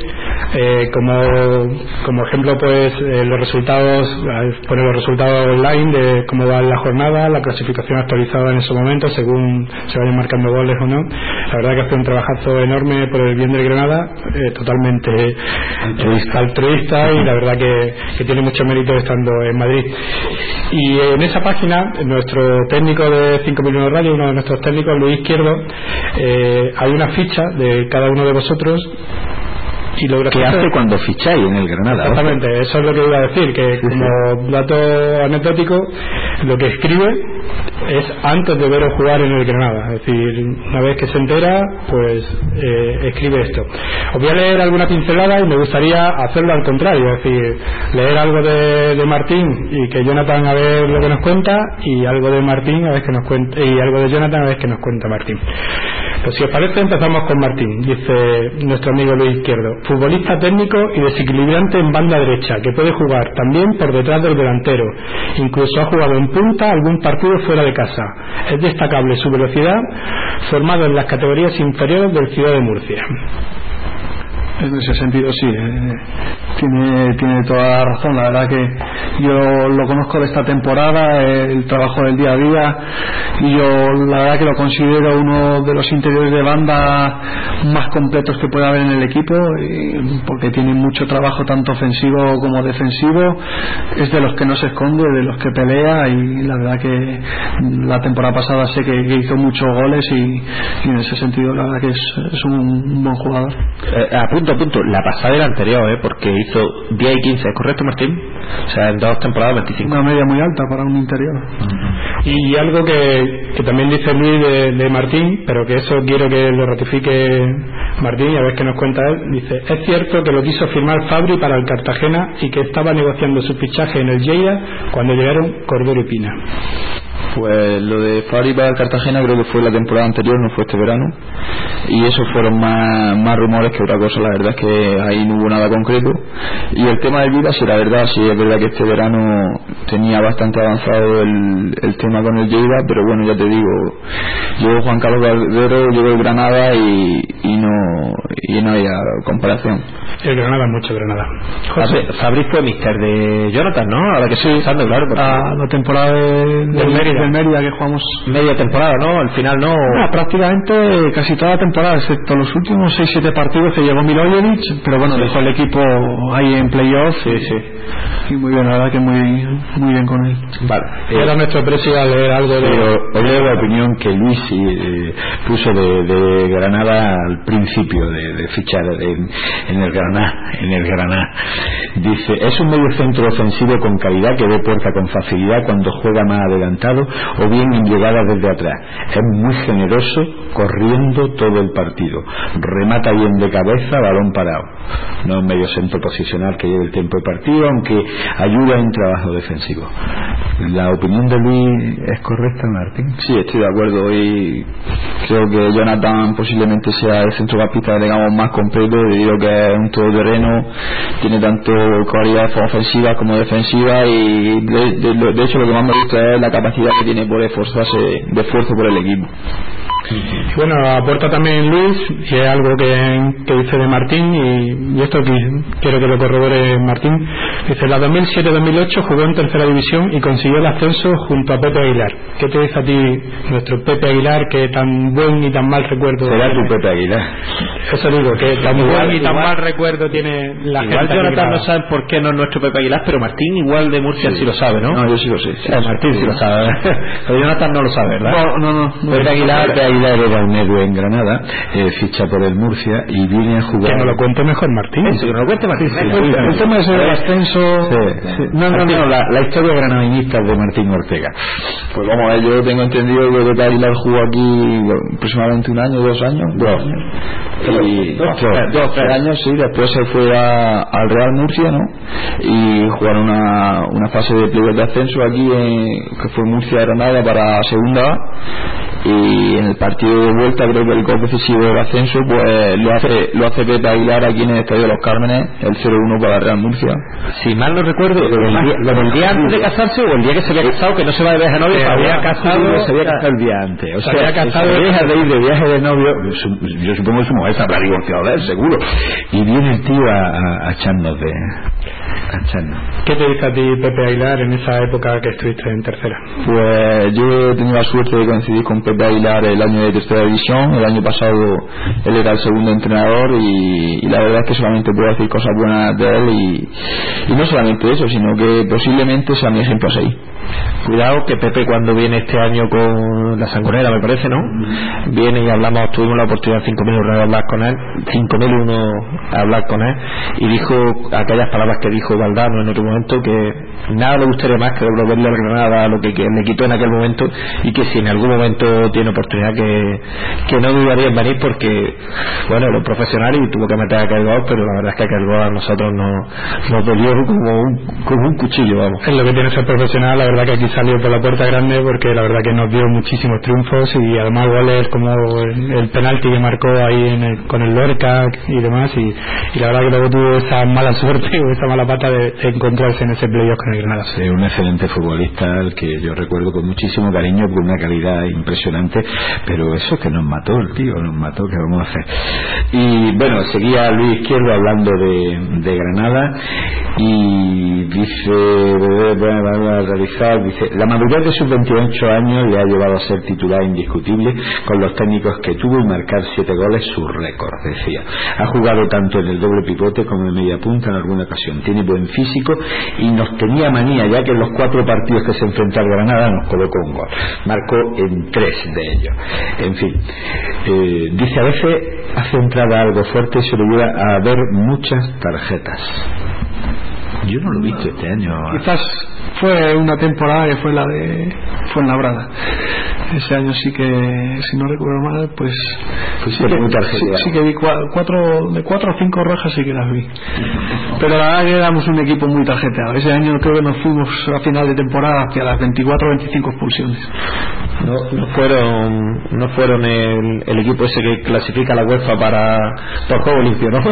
como ejemplo pues los resultados, pone los resultados online de cómo va la jornada, la clasificación actualizada en ese momento según se vayan marcando goles o no. La verdad que hace un trabajazo enorme por el bien del Granada, totalmente altruista y la verdad que tiene mucho mérito estando en Madrid. Y en esa página nuestro técnico de 5.000 Radio, uno de nuestros técnicos, Luis Izquierdo, hay una ficha de cada uno de vosotros Y lo ¿qué hace cuando ficháis en el Granada? Exactamente, eso es lo que iba a decir, que como dato anecdótico, lo que escribe es antes de veros jugar en el Granada. Es decir, una vez que se entera, pues escribe esto. Os voy a leer alguna pincelada y me gustaría hacerlo al contrario, es decir, leer algo de Martín y que Jonathan a ver lo que nos cuenta, y algo de Martín a ver que nos cuenta, y algo de Jonathan a ver que nos cuenta Martín. Pues si os parece, empezamos con Martín. Dice nuestro amigo Luis Izquierdo: futbolista técnico y desequilibrante en banda derecha, que puede jugar también por detrás del delantero, incluso ha jugado en punta algún partido fuera de casa. Es destacable su velocidad, formado en las categorías inferiores del Ciudad de Murcia. En ese sentido sí, tiene toda la razón. La verdad que yo lo conozco de esta temporada, el trabajo del día a día, y yo la verdad que lo considero uno de los interiores de banda más completos que puede haber en el equipo, porque tiene mucho trabajo tanto ofensivo como defensivo. Es de los que no se esconde, de los que pelea, y la verdad que la temporada pasada sé que hizo muchos goles, y en ese sentido la verdad que es un buen jugador. A punto, la pasada era anterior, porque hizo 10 y 15, ¿es correcto, Martín? O sea, en 2 temporadas 25. Una media muy alta para un interior. Y algo que también dice Luis de Martín, pero que eso quiero que lo ratifique Martín y a ver qué nos cuenta él. Dice: es cierto que lo quiso firmar Fabri para el Cartagena y que estaba negociando su fichaje en el Lleida cuando llegaron Cordero y Pina. Pues lo de Fabri para el Cartagena creo que fue la temporada anterior, no fue este verano, y esos fueron más rumores que otra cosa. La verdad es que ahí no hubo nada concreto. Y el tema del Lleida, sí, la verdad, sí es verdad que este verano tenía bastante avanzado el tema con el Lleida, pero bueno, ya te digo, llegó Juan Carlos Caldero, llegó el Granada y no había comparación. El Granada, mucho Granada. Fabri fue mister de Jonathan, ¿no? Ahora que estoy pensando, claro, la temporada del Mérida que jugamos. Media temporada, ¿no? Al final no. Prácticamente casi toda la temporada, excepto los últimos 6-7 partidos que llegó Milojevic, pero bueno, dejó el equipo ahí en playoff. Sí. Y muy bien, la verdad que muy bien con él. Vale. Era nuestro precio a leer algo de... Pero os leo la opinión que Luis puso de Granada al principio de fichar en el Granada. Dice: es un medio centro ofensivo con calidad que dé puerta con facilidad cuando juega más adelantado o bien en llegada desde atrás. Es muy generoso corriendo todo el partido, remata bien de cabeza, balón parado. No es medio centro posicional que lleve el tiempo de partido, aunque ayuda en trabajo defensivo. ¿La opinión de Luis es correcta, Martín? Sí, estoy de acuerdo, y creo que Jonathan posiblemente sea el centrocampista, digamos, más completo, debido a que es un todoterreno, tiene tanto cualidades ofensivas como defensivas, y de hecho lo que más me gusta es la capacidad que tiene por esforzarse, de esfuerzo por el equipo. Y bueno, aporta también Luis, y es algo que dice de Martín, y esto quiero que lo corrobore Martín. Dice: la 2007-2008 jugó en tercera división y consiguió el ascenso junto a Pepe Aguilar. ¿Qué te dice a ti nuestro Pepe Aguilar, que tan buen y tan mal recuerdo? Será tu Pepe Aguilar. Eso digo, que tan buen y tan mal recuerdo tiene la gente. Igual Jonathan no sabe por qué no es nuestro Pepe Aguilar, pero Martín igual de Murcia sí lo sabe, ¿no? No, yo sí lo sé. Martín sí lo sabe. Pero Jonathan no lo sabe, ¿verdad? No. Pepe Aguilar era un héroe en Granada, ficha por el Murcia y viene a jugar. Que nos lo cuente mejor Martín. Que nos lo cuente Martín. El tema es el ascenso. No, la historia granadinista de Martín Ortega. Pues vamos a ver, yo tengo entendido que Pepe Aguilar jugó aquí aproximadamente 1 año, 2 años. 3 años, sí. Después se fue al Real Murcia, ¿no? Y jugaron una fase de playoff de ascenso aquí, que fue Murcia-Granada para segunda A. Y en el partido de vuelta, creo que el gol decisivo del ascenso, pues lo hace Pepe Aguilar aquí en el Estadio de los Cármenes, el 0-1 para el Real Murcia. Si mal no recuerdo, lo del día antes de casarse o el día que se había casado, que no se va de viaje de novio, se había casado el día antes. O sea, había casado, deja de ir de viaje de novio. Yo supongo que su mujer se habrá divorciado de él, seguro. Y viene el tío a echarnos de... ¿Qué te dice a ti Pepe Aguilar en esa época que estuviste en tercera? Pues yo he tenido la suerte de coincidir con Pepe Aguilar el año de tercera división. El año pasado él era el segundo entrenador, y la verdad es que solamente puedo decir cosas buenas de él, y no solamente eso, sino que posiblemente sea mi ejemplo a seguir. Cuidado que Pepe, cuando viene este año con la Sangonera, me parece, ¿no? Viene y tuvimos la oportunidad 5.001 de hablar con él, 5.001 a hablar con él, y dijo aquellas palabras que dijo Valdano en otro momento, que nada le gustaría más que devolverle al Granada lo que le quitó en aquel momento, y que si en algún momento tiene oportunidad que no dudaría en venir, porque bueno, era un profesional y tuvo que meter a aquel gol, pero la verdad es que aquel gol a nosotros nos dolió como un cuchillo, vamos. Es lo que tiene ser profesional. La verdad que aquí salió por la puerta grande, porque la verdad que nos dio muchísimos triunfos, y además goles como el penalti que marcó ahí con el Lorca y demás, y la verdad que luego tuvo esa mala suerte o esa mala pata de encontrarse en ese playoff con el Granada. Sí, un excelente futbolista al que yo recuerdo con muchísimo cariño, con una calidad impresionante, pero eso que nos mató el tío, ¿qué vamos a hacer? Y bueno, seguía Luis Izquierdo hablando de Granada, y dice, la madurez de sus 28 años le ha llevado a ser titular indiscutible con los técnicos que tuvo, y marcar 7 goles su récord, decía. Ha jugado tanto en el doble pivote como en media punta en alguna ocasión, tiene buen físico y nos tenía manía, ya que en los 4 partidos que se enfrentó al Granada nos colocó un gol, marcó en 3 de ellos. En fin, dice, a veces hace entrada algo fuerte y se lo lleva a ver muchas tarjetas. Yo no lo he visto este año. Quizás fue una temporada que fue la de Fuenlabrada. Ese año sí que, si no recuerdo mal, pues sí que vi 4 o 5 rojas, sí que las vi. Pero la verdad que éramos un equipo muy tarjeteado. Ese año creo que nos fuimos a final de temporada hacia las 24 o 25 expulsiones. No fueron el equipo ese que clasifica la UEFA por juego limpio, ¿no?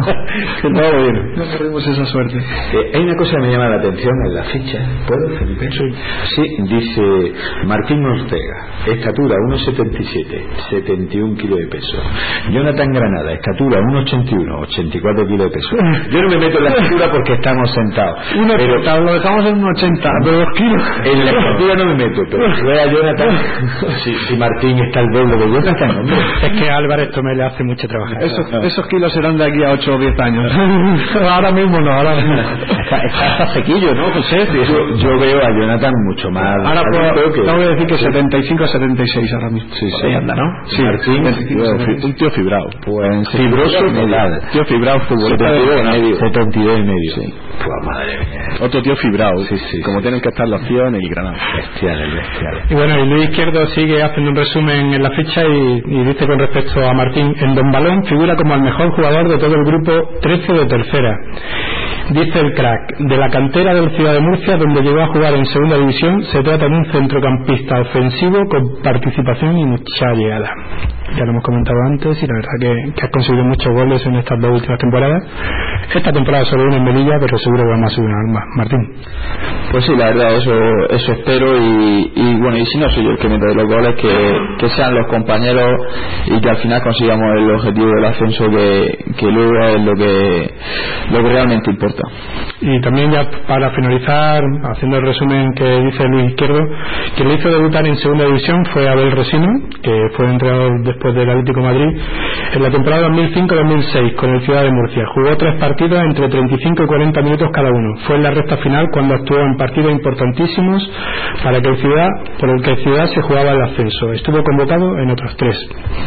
No corrimos esa suerte. Hay una cosa que me llama la atención en la ficha. ¿Puedo, Felipe? Sí, dice Martín Ortega, estatura 1,77, 71 kilos de peso. Jonathan Granada, estatura 1,81, 84 kilos de peso. Yo no me meto en la estatura porque estamos sentados. Pero lo dejamos en 1,80, pero 2 kilos. En la estatura no me meto, pero si vea a Jonathan, si Martín está al doble de Jonathan, hombre. Es que a Álvarez Tomé le hace mucho trabajo. Esos kilos serán de aquí a 8 o 10 años. Ahora mismo no, está sequillo, ¿no, José? Yo veo a Jonathan mucho más. Ahora tengo que decir que 75 a 76 ahora mismo. Sí, ahí anda, ¿no? Sí, Martín, un tío fibrado. Pues fibroso medio. Tío fibrado, futbolista 72 y medio. Sí. Pues madre mía. Otro tío fibrado, como tienen que estar los tíos en el Granada. Bestial. Y bueno, y Luis Izquierdo sigue haciendo un resumen en la ficha y dice con respecto a Martín: en Don Balón figura como el mejor jugador de todo el grupo 13 de tercera. Dice el crack, de la cantera del Ciudad de Murcia, donde llegó a jugar en segunda división, se trata de un centrocampista ofensivo con participación y mucha llegada. Ya lo hemos comentado antes, y la verdad que has conseguido muchos goles en estas 2 últimas temporadas. Esta temporada solo una en Melilla, pero seguro que vamos a subir una más. Martín. Pues sí, la verdad, eso espero, y bueno, y si no soy yo el que mete los goles, que sean los compañeros, y que al final consigamos el objetivo del ascenso, que luego es lo que realmente importa. Y también, ya para finalizar, haciendo el resumen que dice Luis Izquierdo, quien le hizo debutar en segunda división fue Abel Resino, que fue entrenador después del Atlético de Madrid en la temporada 2005-2006 con el Ciudad de Murcia. Jugó 3 partidos entre 35 y 40 minutos cada uno. Fue en la recta final cuando actuó en partidos importantísimos por el que el Ciudad se jugaba el ascenso. Estuvo convocado en otros 3.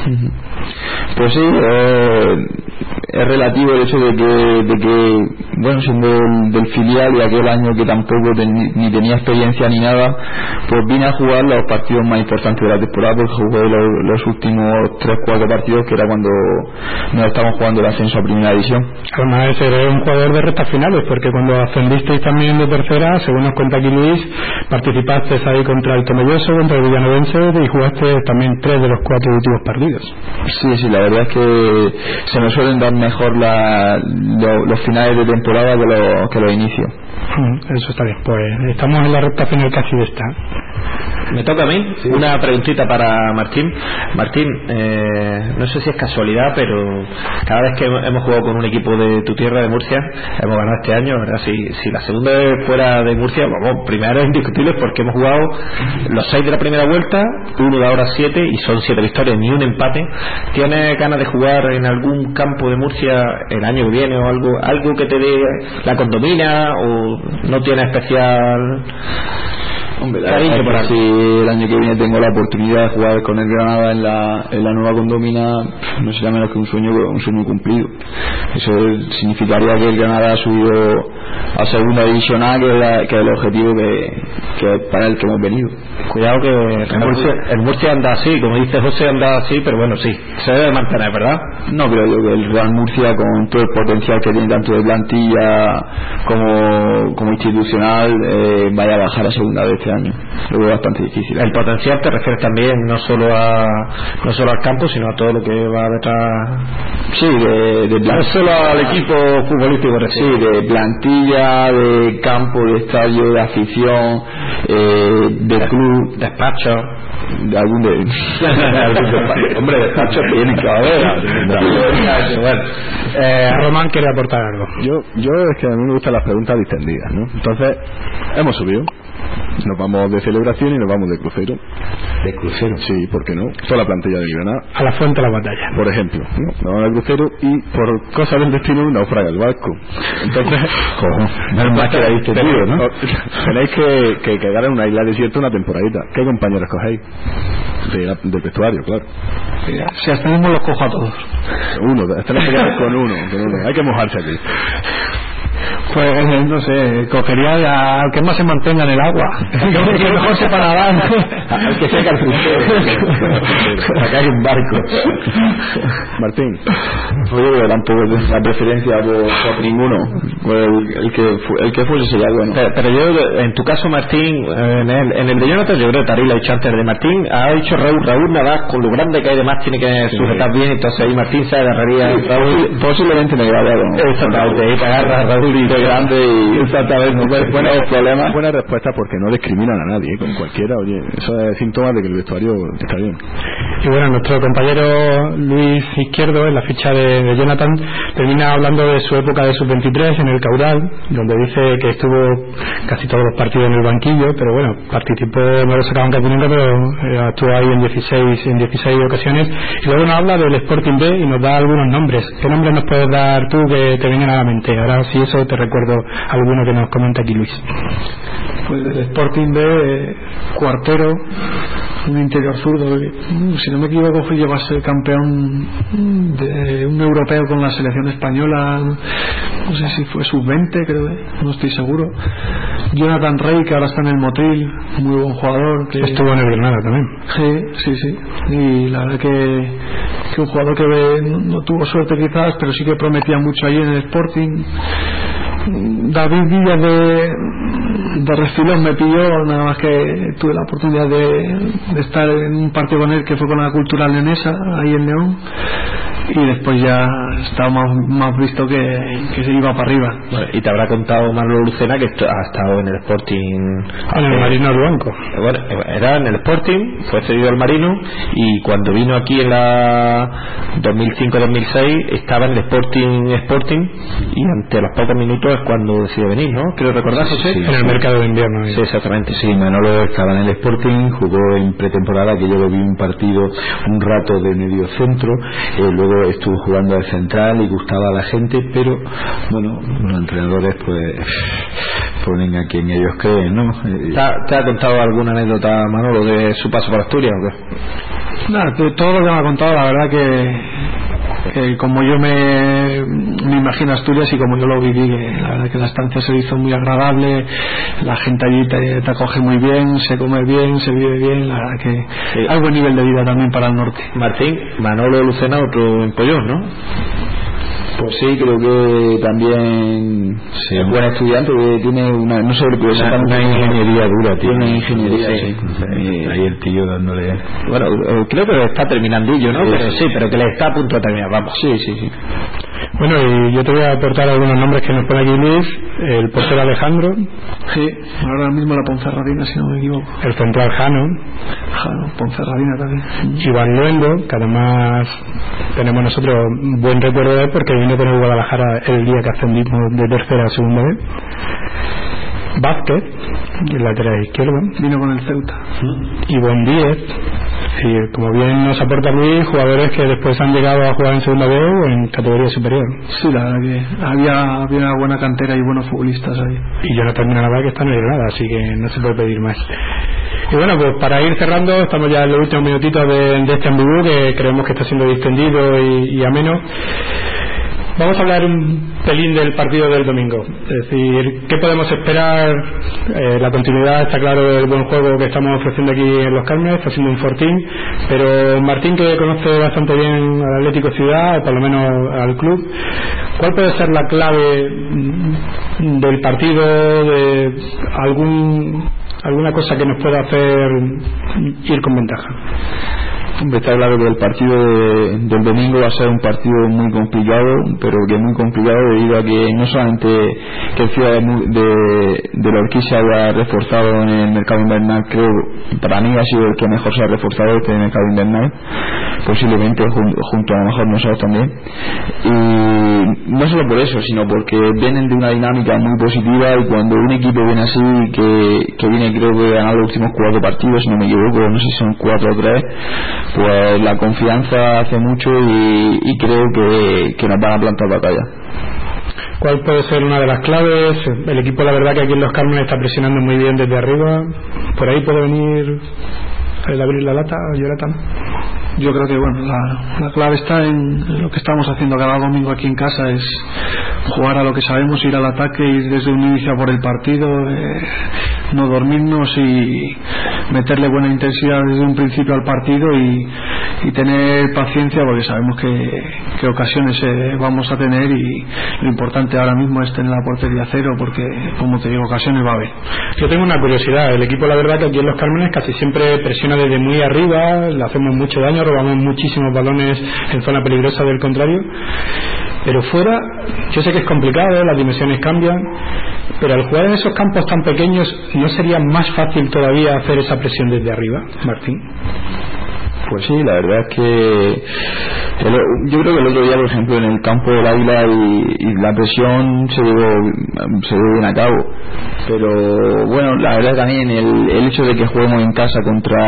Pues sí, es relativo el hecho de que bueno, siendo del filial, y aquel año que tampoco ni tenía experiencia ni nada, pues vine a jugar los partidos más importantes de la temporada, porque jugué los últimos 3-4 partidos, que era cuando nos estábamos jugando el ascenso a primera división. Además, eres un jugador de rectas finales, porque cuando ascendisteis también de tercera, según nos cuenta aquí Luis, participaste ahí contra el Tomelloso, contra el Villanovense, y jugaste también 3 de los 4 últimos partidos. Sí, la verdad es que se me suelen dar mejor los finales de temporada que los inicios. Eso está bien. Pues estamos en la recta final casi de esta. Me toca a mí. Sí. Una preguntita para Martín. Martín, no sé si es casualidad, pero cada vez que hemos jugado con un equipo de tu tierra, de Murcia, hemos ganado este año, ¿verdad? Si la segunda vez fuera de Murcia, vamos, primero es indiscutible, porque hemos jugado los 6 de la primera vuelta, 1 de ahora 7, y son 7 victorias, ni un empate. ¿Tienes ganas de jugar en algún campo de Murcia el año que viene, o algo que te dé la condomina, o no tiene especial Hombre, si el año que viene tengo la oportunidad de jugar con el Granada en la nueva condomina, no será menos que un sueño cumplido. Eso significaría que el Granada ha subido a segunda división A, que es el objetivo que para el que hemos venido. Cuidado que el Murcia anda así, como dice José, anda así, pero bueno, sí, se debe mantener, ¿verdad? No creo yo que el Real Murcia, con todo el potencial que tiene tanto de plantilla como institucional, vaya a bajar a segunda vez este año. Lo veo bastante difícil. El potencial te refieres también no solo al campo, sino a todo lo que va detrás. Sí, no solo al equipo futbolístico, sí, de plantilla, de campo, de estadio, de afición, de club, despacho. De algún hombre, despacho tienen que haber. Román quiere aportar algo. Yo es que a mí me gustan las preguntas distendidas, ¿no? Entonces, hemos subido, nos vamos de celebración y nos vamos de crucero. ¿De crucero? Sí, ¿por qué no? Toda la plantilla de Granada. A la fuente de la batalla. Por ejemplo, ¿no? Nos vamos de crucero y por cosas del destino naufraga el barco. Entonces, más que ahí tío, ¿no? Tenéis que quedar en una isla desierta una temporadita. ¿Qué compañeros cogéis? Del vestuario, claro. Si hasta mismo los cojo a todos. Tenemos que quedar con uno. Hay que mojarse aquí. Pues no sé, cogería al que más se mantenga en el agua, que mejor sepa nadar, al que seca el crucero. Acá hay un barco. Martín, yo tampoco la preferencia por ninguno. El que fuese sería bueno. Pero yo, en tu caso, Martín, en el de Jonathan, yo creo que Taril ha dicho antes de Martín, ha dicho Raúl Navas, con lo grande que hay de más, tiene que sujetar bien, entonces ahí Martín se agarraría. Raúl posiblemente me grabara. Exactamente, ahí te agarra Raúl y grande y exactamente buena respuesta, porque no discriminan a nadie, con cualquiera. Oye, eso es síntoma de que el vestuario está bien. Y bueno, nuestro compañero Luis Izquierdo, en la ficha de Jonathan, termina hablando de su época de sub-23 en el Caudal, donde dice que estuvo casi todos los partidos en el banquillo, pero bueno, participó, no lo sacaban casi nunca, pero estuvo ahí en 16 ocasiones. Y luego nos habla del Sporting B y nos da algunos nombres. ¿Qué nombres nos puedes dar tú que te vienen a la mente? Ahora sí, eso te recuerdo alguno que nos comenta aquí Luis. Pues del Sporting B, Cuartero, un interior zurdo, si no me equivoco llegó a ser campeón de un europeo con la selección española, no sé si fue sub-20, creo, no estoy seguro. Jonathan Rey, que ahora está en el Motril, muy buen jugador, que estuvo en el Granada también. Sí, y la verdad que un jugador que no tuvo suerte quizás, pero sí que prometía mucho ahí en el Sporting. David Villa de refilón me pilló, nada más que tuve la oportunidad de estar en un partido con él que fue con la Cultural Leonesa ahí en León, y después ya estaba más visto que se iba para arriba. Bueno, y te habrá contado Manolo Lucena que ha estado en el Sporting, en el Marino Luanco. Bueno, era en el Sporting, fue cedido al Marino, y cuando vino aquí en la 2005-2006 estaba en el Sporting, y ante los pocos minutos es cuando decidió venir, ¿no? Creo recordar, José. Sí, en el mercado de invierno. Sí, exactamente, sí. Manolo estaba en el Sporting, jugó en pretemporada, que yo lo vi un partido un rato de medio centro, luego estuvo jugando al central y gustaba a la gente, pero bueno, los entrenadores pues ponen a quien ellos creen, ¿no? ¿Te ha contado alguna anécdota, Manolo, de su paso por Asturias o qué? Nada, todo lo que me ha contado, la verdad que como yo me imagino Asturias y como yo lo viví, que la verdad que la estancia se hizo muy agradable, la gente allí te acoge muy bien, se come bien, se vive bien, la verdad que hay buen nivel de vida también para el norte. Martín, Manolo Lucena, otro empollón, ¿no? Pues sí, creo que también es buen estudiante, que tiene una ingeniería dura, tiene una ingeniería, sí. Ahí el tío dándole. Bueno, creo que está terminandillo, ¿no? Pero que le está a punto de terminar, vamos. Sí. Bueno, y yo te voy a aportar algunos nombres que nos pone aquí Luis. El portero Alejandro. Sí, ahora mismo la Ponferradina, si no me equivoco. El central Jano, Ponferradina también. Iván Luendo, que además tenemos nosotros buen recuerdo de él porque vino con el Guadalajara el día que ascendimos de tercera a segunda vez. Vázquez, el lateral izquierdo, vino con el Ceuta. Ivón Díez, Y como bien nos aporta Luis, jugadores que después han llegado a jugar en segunda B o en categoría superior. Sí, la verdad que había una buena cantera y buenos futbolistas ahí. Y Jonathan Granada, que está en el Granada, así que no se puede pedir más. Y bueno, pues para ir cerrando, estamos ya en los últimos minutitos de este ambigú, que creemos que está siendo distendido y ameno. Vamos a hablar un pelín del partido del domingo. Es decir, ¿qué podemos esperar? La continuidad, está claro, del buen juego que estamos ofreciendo aquí en Los Cármenes, está siendo un fortín, pero Martín, que conoce bastante bien al Atlético Ciudad, o por lo menos al club, ¿cuál puede ser la clave del partido, de alguna cosa que nos pueda hacer ir con ventaja? Está claro que el partido del domingo va a ser un partido muy complicado, pero que muy complicado debido a que no solamente que el Ciudad de la Orquídea haya reforzado en el mercado invernal, creo para mí ha sido el que mejor se ha reforzado este mercado invernal, posiblemente junto a lo mejor nosotros también, y no solo por eso, sino porque vienen de una dinámica muy positiva, y cuando un equipo viene así, que viene, creo que ganar los últimos 4 partidos, si no me equivoco, no sé si son 4 o 3, pues la confianza hace mucho, y creo que nos van a plantar batalla. ¿Cuál puede ser una de las claves? El equipo, la verdad, que aquí en Los Cármenes está presionando muy bien desde arriba. ¿Por ahí puede venir el abrir la lata, Jonathan? Yo creo que bueno, la clave está en lo que estamos haciendo cada domingo aquí en casa, es jugar a lo que sabemos, ir al ataque, ir desde un inicio a por el partido, no dormirnos y meterle buena intensidad desde un principio al partido, y tener paciencia, porque sabemos que ocasiones vamos a tener, y lo importante ahora mismo es tener la portería cero, porque como te digo, ocasiones va a haber. Yo tengo una curiosidad, el equipo, la verdad, que aquí en Los Cármenes casi siempre presiona desde muy arriba, le hacemos mucho daño, robamos muchísimos balones en zona peligrosa del contrario, pero fuera, yo sé que es complicado, las dimensiones cambian, pero al jugar en esos campos tan pequeños, ¿no sería más fácil todavía hacer esa presión desde arriba, Martín? Pues sí, la verdad es que yo creo que el otro día, por ejemplo, en el campo del Águila, y la presión se llevó bien a cabo, pero bueno, la verdad también el hecho de que juguemos en casa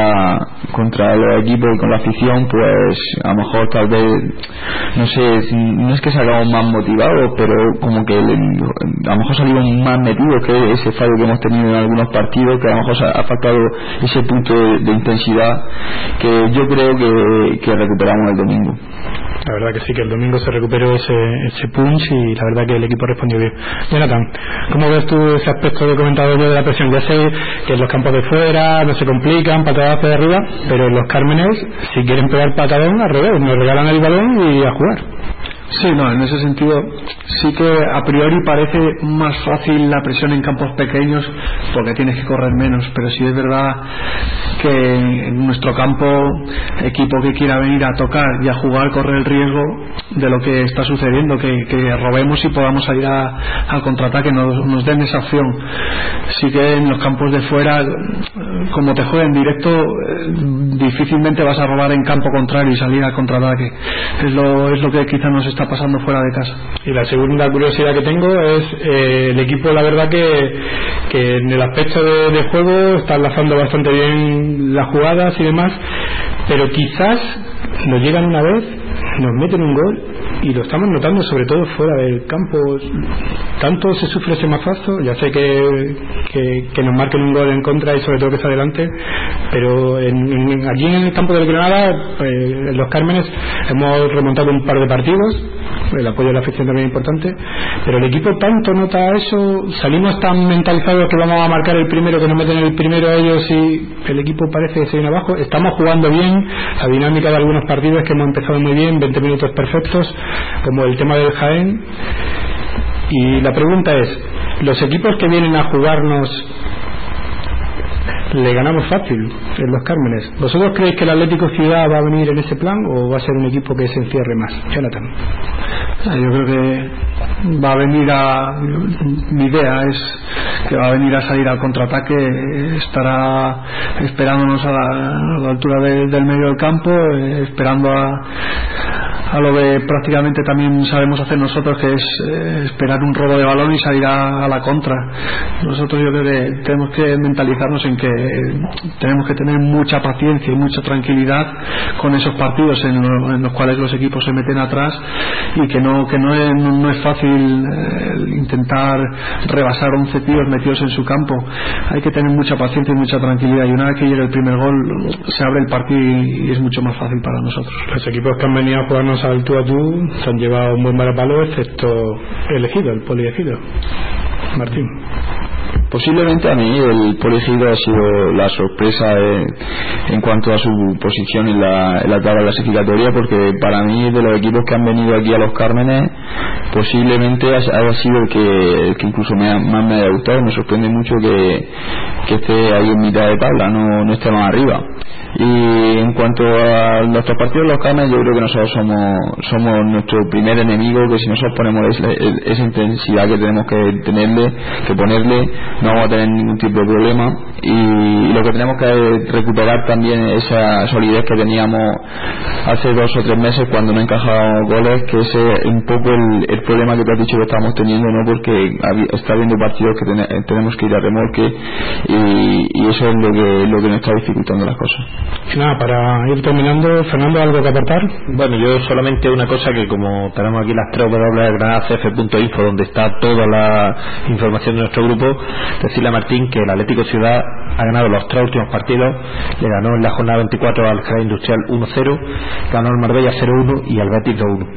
contra los equipos y con la afición, pues a lo mejor tal vez, no sé, no es que salgamos más motivados, pero como que a lo mejor salimos más metidos, que ese fallo que hemos tenido en algunos partidos, que a lo mejor ha faltado ese punto de intensidad que yo creo que recuperamos el domingo. La verdad que sí, que el domingo se recuperó ese punch, y la verdad que el equipo respondió bien. Jonathan, ¿cómo ves tú ese aspecto que he comentado yo de la presión? Ya sé que en los campos de fuera no se complican, patadas de arriba, pero en Los Cármenes, si quieren pegar patadón, al revés, nos regalan el balón y a jugar. Sí, no, en ese sentido sí que a priori parece más fácil la presión en campos pequeños, porque tienes que correr menos, pero sí es verdad que en nuestro campo, equipo que quiera venir a tocar y a jugar corre el riesgo de lo que está sucediendo, que robemos y podamos salir al contraataque, nos den esa opción. Sí que en los campos de fuera, como te jueguen directo, difícilmente vas a robar en campo contrario y salir al contraataque. Es lo que quizás nos está pasando fuera de casa. Y la segunda curiosidad que tengo es el equipo, la verdad que en el aspecto de juego está enlazando bastante bien las jugadas y demás, pero quizás nos llegan una vez, nos meten un gol, y lo estamos notando sobre todo fuera del campo. Tanto se sufre ese mazazo, ya sé que nos marquen un gol en contra y sobre todo que se adelante, pero aquí en el campo del Granada, en Los Cármenes, hemos remontado un par de partidos, el apoyo de la afición también es importante, pero el equipo tanto nota eso, salimos tan mentalizados que vamos a marcar el primero, que nos meten el primero a ellos, y el equipo parece que se viene abajo. Estamos jugando bien, la dinámica de algunos partidos que hemos empezado muy bien, 20 minutos perfectos, como el tema del Jaén. Y la pregunta es, los equipos que vienen a jugarnos, le ganamos fácil en Los Cármenes. ¿Vosotros creéis que el Atlético Ciudad va a venir en ese plan, o va a ser un equipo que se encierre más? Jonathan. Yo creo que va a venir mi idea es que va a venir a salir al contraataque, estará esperándonos a la altura del medio del campo, esperando a lo que prácticamente también sabemos hacer nosotros, que es esperar un robo de balón y salir a la contra. Nosotros yo creo que tenemos que mentalizarnos en que tenemos que tener mucha paciencia y mucha tranquilidad con esos partidos en los cuales los equipos se meten atrás, y que no es fácil intentar rebasar 11 tíos metidos en su campo. Hay que tener mucha paciencia y mucha tranquilidad, y una vez que llegue el primer gol se abre el partido y es mucho más fácil para nosotros. Los equipos que han venido a jugarnos al tú a tú se han llevado un buen varapalo, excepto el polielegido. Martín. Posiblemente a mí el Polielegido ha sido la sorpresa en cuanto a su posición en la tabla clasificatoria, porque para mí, de los equipos que han venido aquí a Los Cármenes, posiblemente haya sido el que incluso más me haya gustado. Me sorprende mucho que esté ahí en mitad de tabla, no esté más arriba. Y en cuanto a nuestros partidos Los Cármenes, yo creo que nosotros somos nuestro primer enemigo, que si nosotros ponemos esa intensidad que tenemos que ponerle, no vamos a tener ningún tipo de problema. Y lo que tenemos que recuperar también es esa solidez que teníamos hace 2 o 3 meses cuando no encajábamos goles, que ese es un poco el problema que te has dicho que estamos teniendo, ¿no? Porque está habiendo partidos que tenemos que ir a remolque, y eso es lo que nos está dificultando las cosas. Nada, para ir terminando, Fernando, ¿algo que aportar? Bueno, yo solamente una cosa, que como tenemos aquí las 3 granadacf.info, donde está toda la información de nuestro grupo, decirle a Martín que el Atlético Ciudad ha ganado los 3 últimos partidos. Le ganó en la jornada 24 al Alcalá Industrial 1-0, ganó el Marbella 0-1 y al Betis 2-1.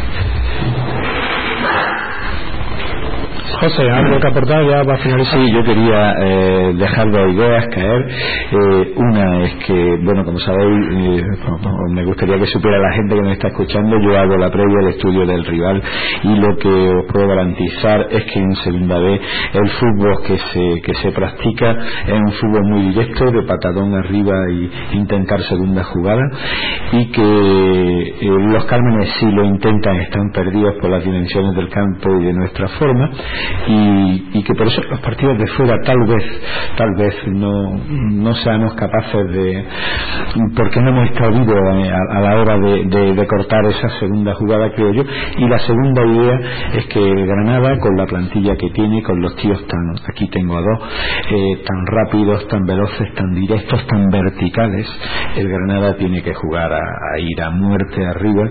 José, ¿algo que aportar ya para finalizar? Sí, yo quería dejar 2 ideas caer. Una es que, bueno, como sabéis, me gustaría que supiera la gente que me está escuchando, yo hago la previa del estudio del rival, y lo que os puedo garantizar es que en segunda B el fútbol que se practica es un fútbol muy directo, de patadón arriba y intentar segunda jugada, y que los Cármenes, si lo intentan, están perdidos por las dimensiones del campo y de nuestra forma, y que por eso los partidos de fuera tal vez no seamos capaces de, porque no hemos estado vivos a la hora de cortar esa segunda jugada, creo yo. Y la segunda idea es que Granada, con la plantilla que tiene, con los tíos aquí tengo a 2, tan rápidos, tan veloces, tan directos, tan verticales, el Granada tiene que jugar a ir a muerte arriba,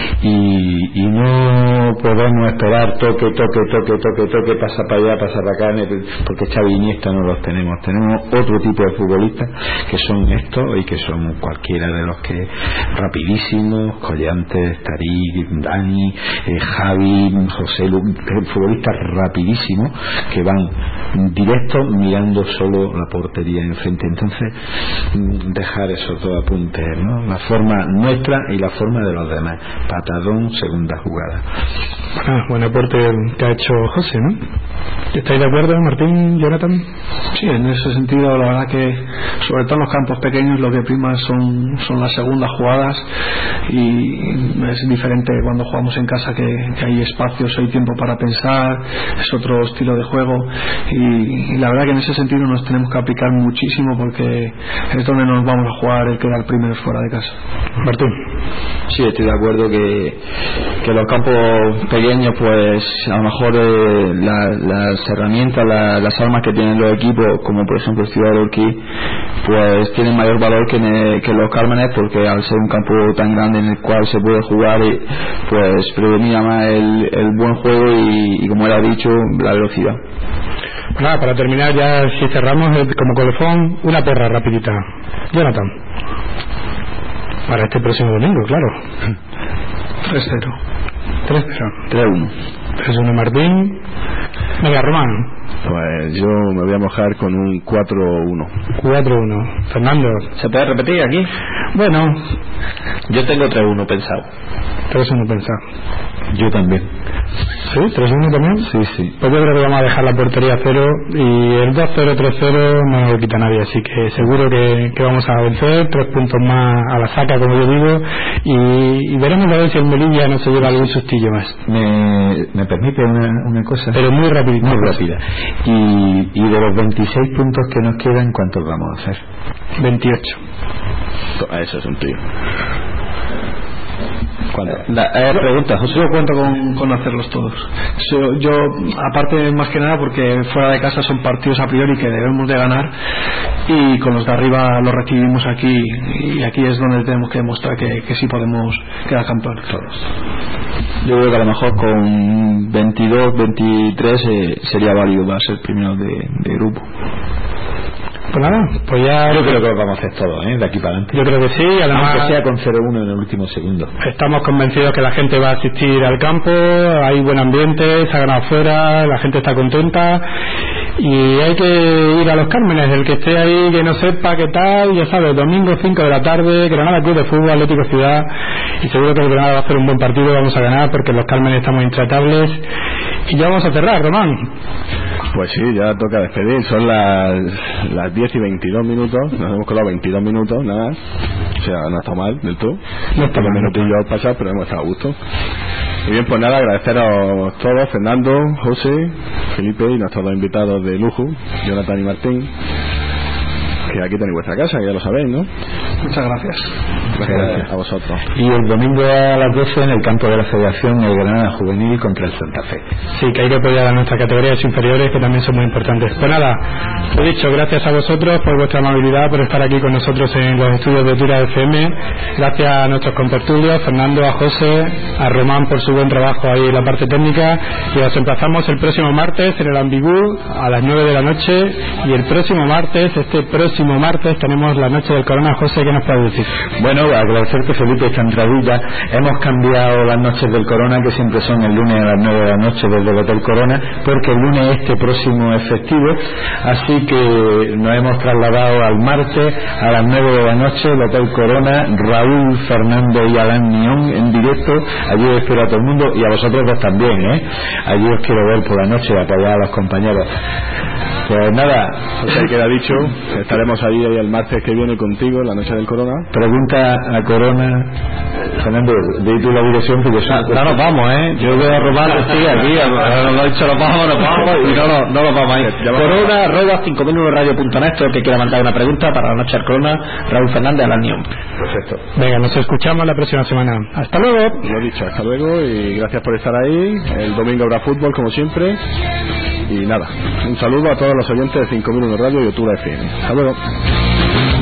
y no podemos esperar toque, pasa para allá, pasa para acá, porque Xavi y Iniesta no los tenemos otro tipo de futbolistas, que son estos, y que son cualquiera de los que rapidísimos, Collantes, Tarik, Dani, Javi, José Lu, futbolistas rapidísimos que van directos mirando solo la portería enfrente. Entonces, dejar esos 2 apuntes, ¿no? La forma nuestra y la forma de los demás. Patadón, segunda jugada. Buen aporte que ha hecho José, ¿no? ¿Estáis de acuerdo, Martín, Jonathan? Sí, en ese sentido, la verdad que sobre todo en los campos pequeños lo que prima son las segundas jugadas, y es diferente cuando jugamos en casa, que hay espacios, hay tiempo para pensar, es otro estilo de juego, y la verdad que en ese sentido nos tenemos que aplicar muchísimo, porque es donde nos vamos a jugar el quedar primeros fuera de casa. Martín. Sí, estoy de acuerdo que los campos pequeños, pues a lo mejor las herramientas, las armas que tienen los equipos, como por ejemplo el Ciudad de Orquí, pues tienen mayor valor que los Cármenes, porque al ser un campo tan grande en el cual se puede jugar, pues predomina más el buen juego y como era dicho, la velocidad. Nada, para terminar ya, si cerramos como colofón, una porra rapidita. Jonathan, para este próximo domingo, claro. 3-0. 3-1. 3-1 Martín. Venga, Román. Pues yo me voy a mojar con un 4-1. 4-1. Fernando. ¿Se puede repetir aquí? Bueno, yo tengo 3-1 pensado. 3-1 pensado. Yo también. ¿Sí? ¿3-1 también? Sí. Pues yo creo que vamos a dejar la portería 0, y el 2-0, 3-0 no nos lo quita nadie, así que seguro que vamos a vencer, 3 puntos más a la saca, como yo digo, y veremos a ver si el Melilla no se lleva algún sustillo más. ¿Me permite una cosa? Pero muy rápida. Muy rápida. Y de los 26 puntos que nos quedan, ¿cuántos vamos a hacer? 28. Eso es un tío. Preguntas, José. Yo cuento con hacerlos todos. Yo, aparte, más que nada, porque fuera de casa son partidos a priori que debemos de ganar, y con los de arriba los recibimos aquí, y aquí es donde tenemos que demostrar que sí podemos quedar campeones todos. Yo creo que a lo mejor con 22, 23 sería válido para ser primero de grupo. Pues nada, pues ya... Yo creo que lo vamos a hacer todo, de aquí para adelante. Yo creo que sí, además... Aunque sea con 0-1 en el último segundo. Estamos convencidos que la gente va a asistir al campo, hay buen ambiente, se ha ganado afuera, la gente está contenta, y hay que ir a los Cármenes. El que esté ahí, que no sepa qué tal, ya sabes, domingo 5 de la tarde, Granada Club de Fútbol, Atlético Ciudad, y seguro que el Granada va a hacer un buen partido, vamos a ganar, porque en los Cármenes estamos intratables. Y ya vamos a cerrar, Román. Pues sí, ya toca despedir. Son las 10 y 22 minutos. Nos hemos colado 22 minutos, nada. O sea, no está mal del todo. No está mal, minutillos pasados, pero hemos estado a gusto. Y bien, pues nada, agradeceros todos, Fernando, José, Felipe y nuestros dos invitados de lujo, Jonathan y Martín, que aquí tenéis vuestra casa, que ya lo sabéis, ¿no? Muchas gracias. Gracias a vosotros. Y el domingo a las 12 en el campo de la Federación, el Granada Juvenil contra el Santa Fe. Sí, que hay que apoyar a nuestras categorías inferiores, que también son muy importantes. Pues nada, lo dicho, gracias a vosotros por vuestra amabilidad, por estar aquí con nosotros en los estudios de Tira FM. Gracias a nuestros contertulios, Fernando, a José, a Román por su buen trabajo ahí en la parte técnica. Y os emplazamos el próximo martes en el Ambigú a las 9 de la noche. Y el próximo martes, tenemos la noche del Corona. José, ¿qué nos puede decir? Bueno, agradecerte, Felipe, esta entradilla. Hemos cambiado las noches del Corona, que siempre son el lunes a las 9 de la noche desde el Hotel Corona, porque el lunes próximo es festivo, así que nos hemos trasladado al martes a las 9 de la noche, el Hotel Corona, Raúl, Fernando y Alan Nión en directo. Allí os espero a todo el mundo, y a vosotros dos también, allí os quiero ver por la noche, apoyar a los compañeros. Pues nada, pues ahí queda dicho, estaremos ahí el martes que viene contigo, la noche del Corona. Pregunta a Corona, Fernando, di tú la dirección, porque no nos vamos, yo voy a robar aquí, nos ha dicho nos vamos y no nos vamos a ir. Corona @5001radio.net, todo el que quiera mandar una pregunta para la noche del Corona, Raúl Fernández, Alan Nión. Perfecto. Venga, nos escuchamos la próxima semana. Hasta luego. Lo dicho, hasta luego, y gracias por estar ahí. El domingo habrá fútbol, como siempre. Y nada, un saludo a todos los oyentes de 5001 Radio y Otura FM. Hasta luego.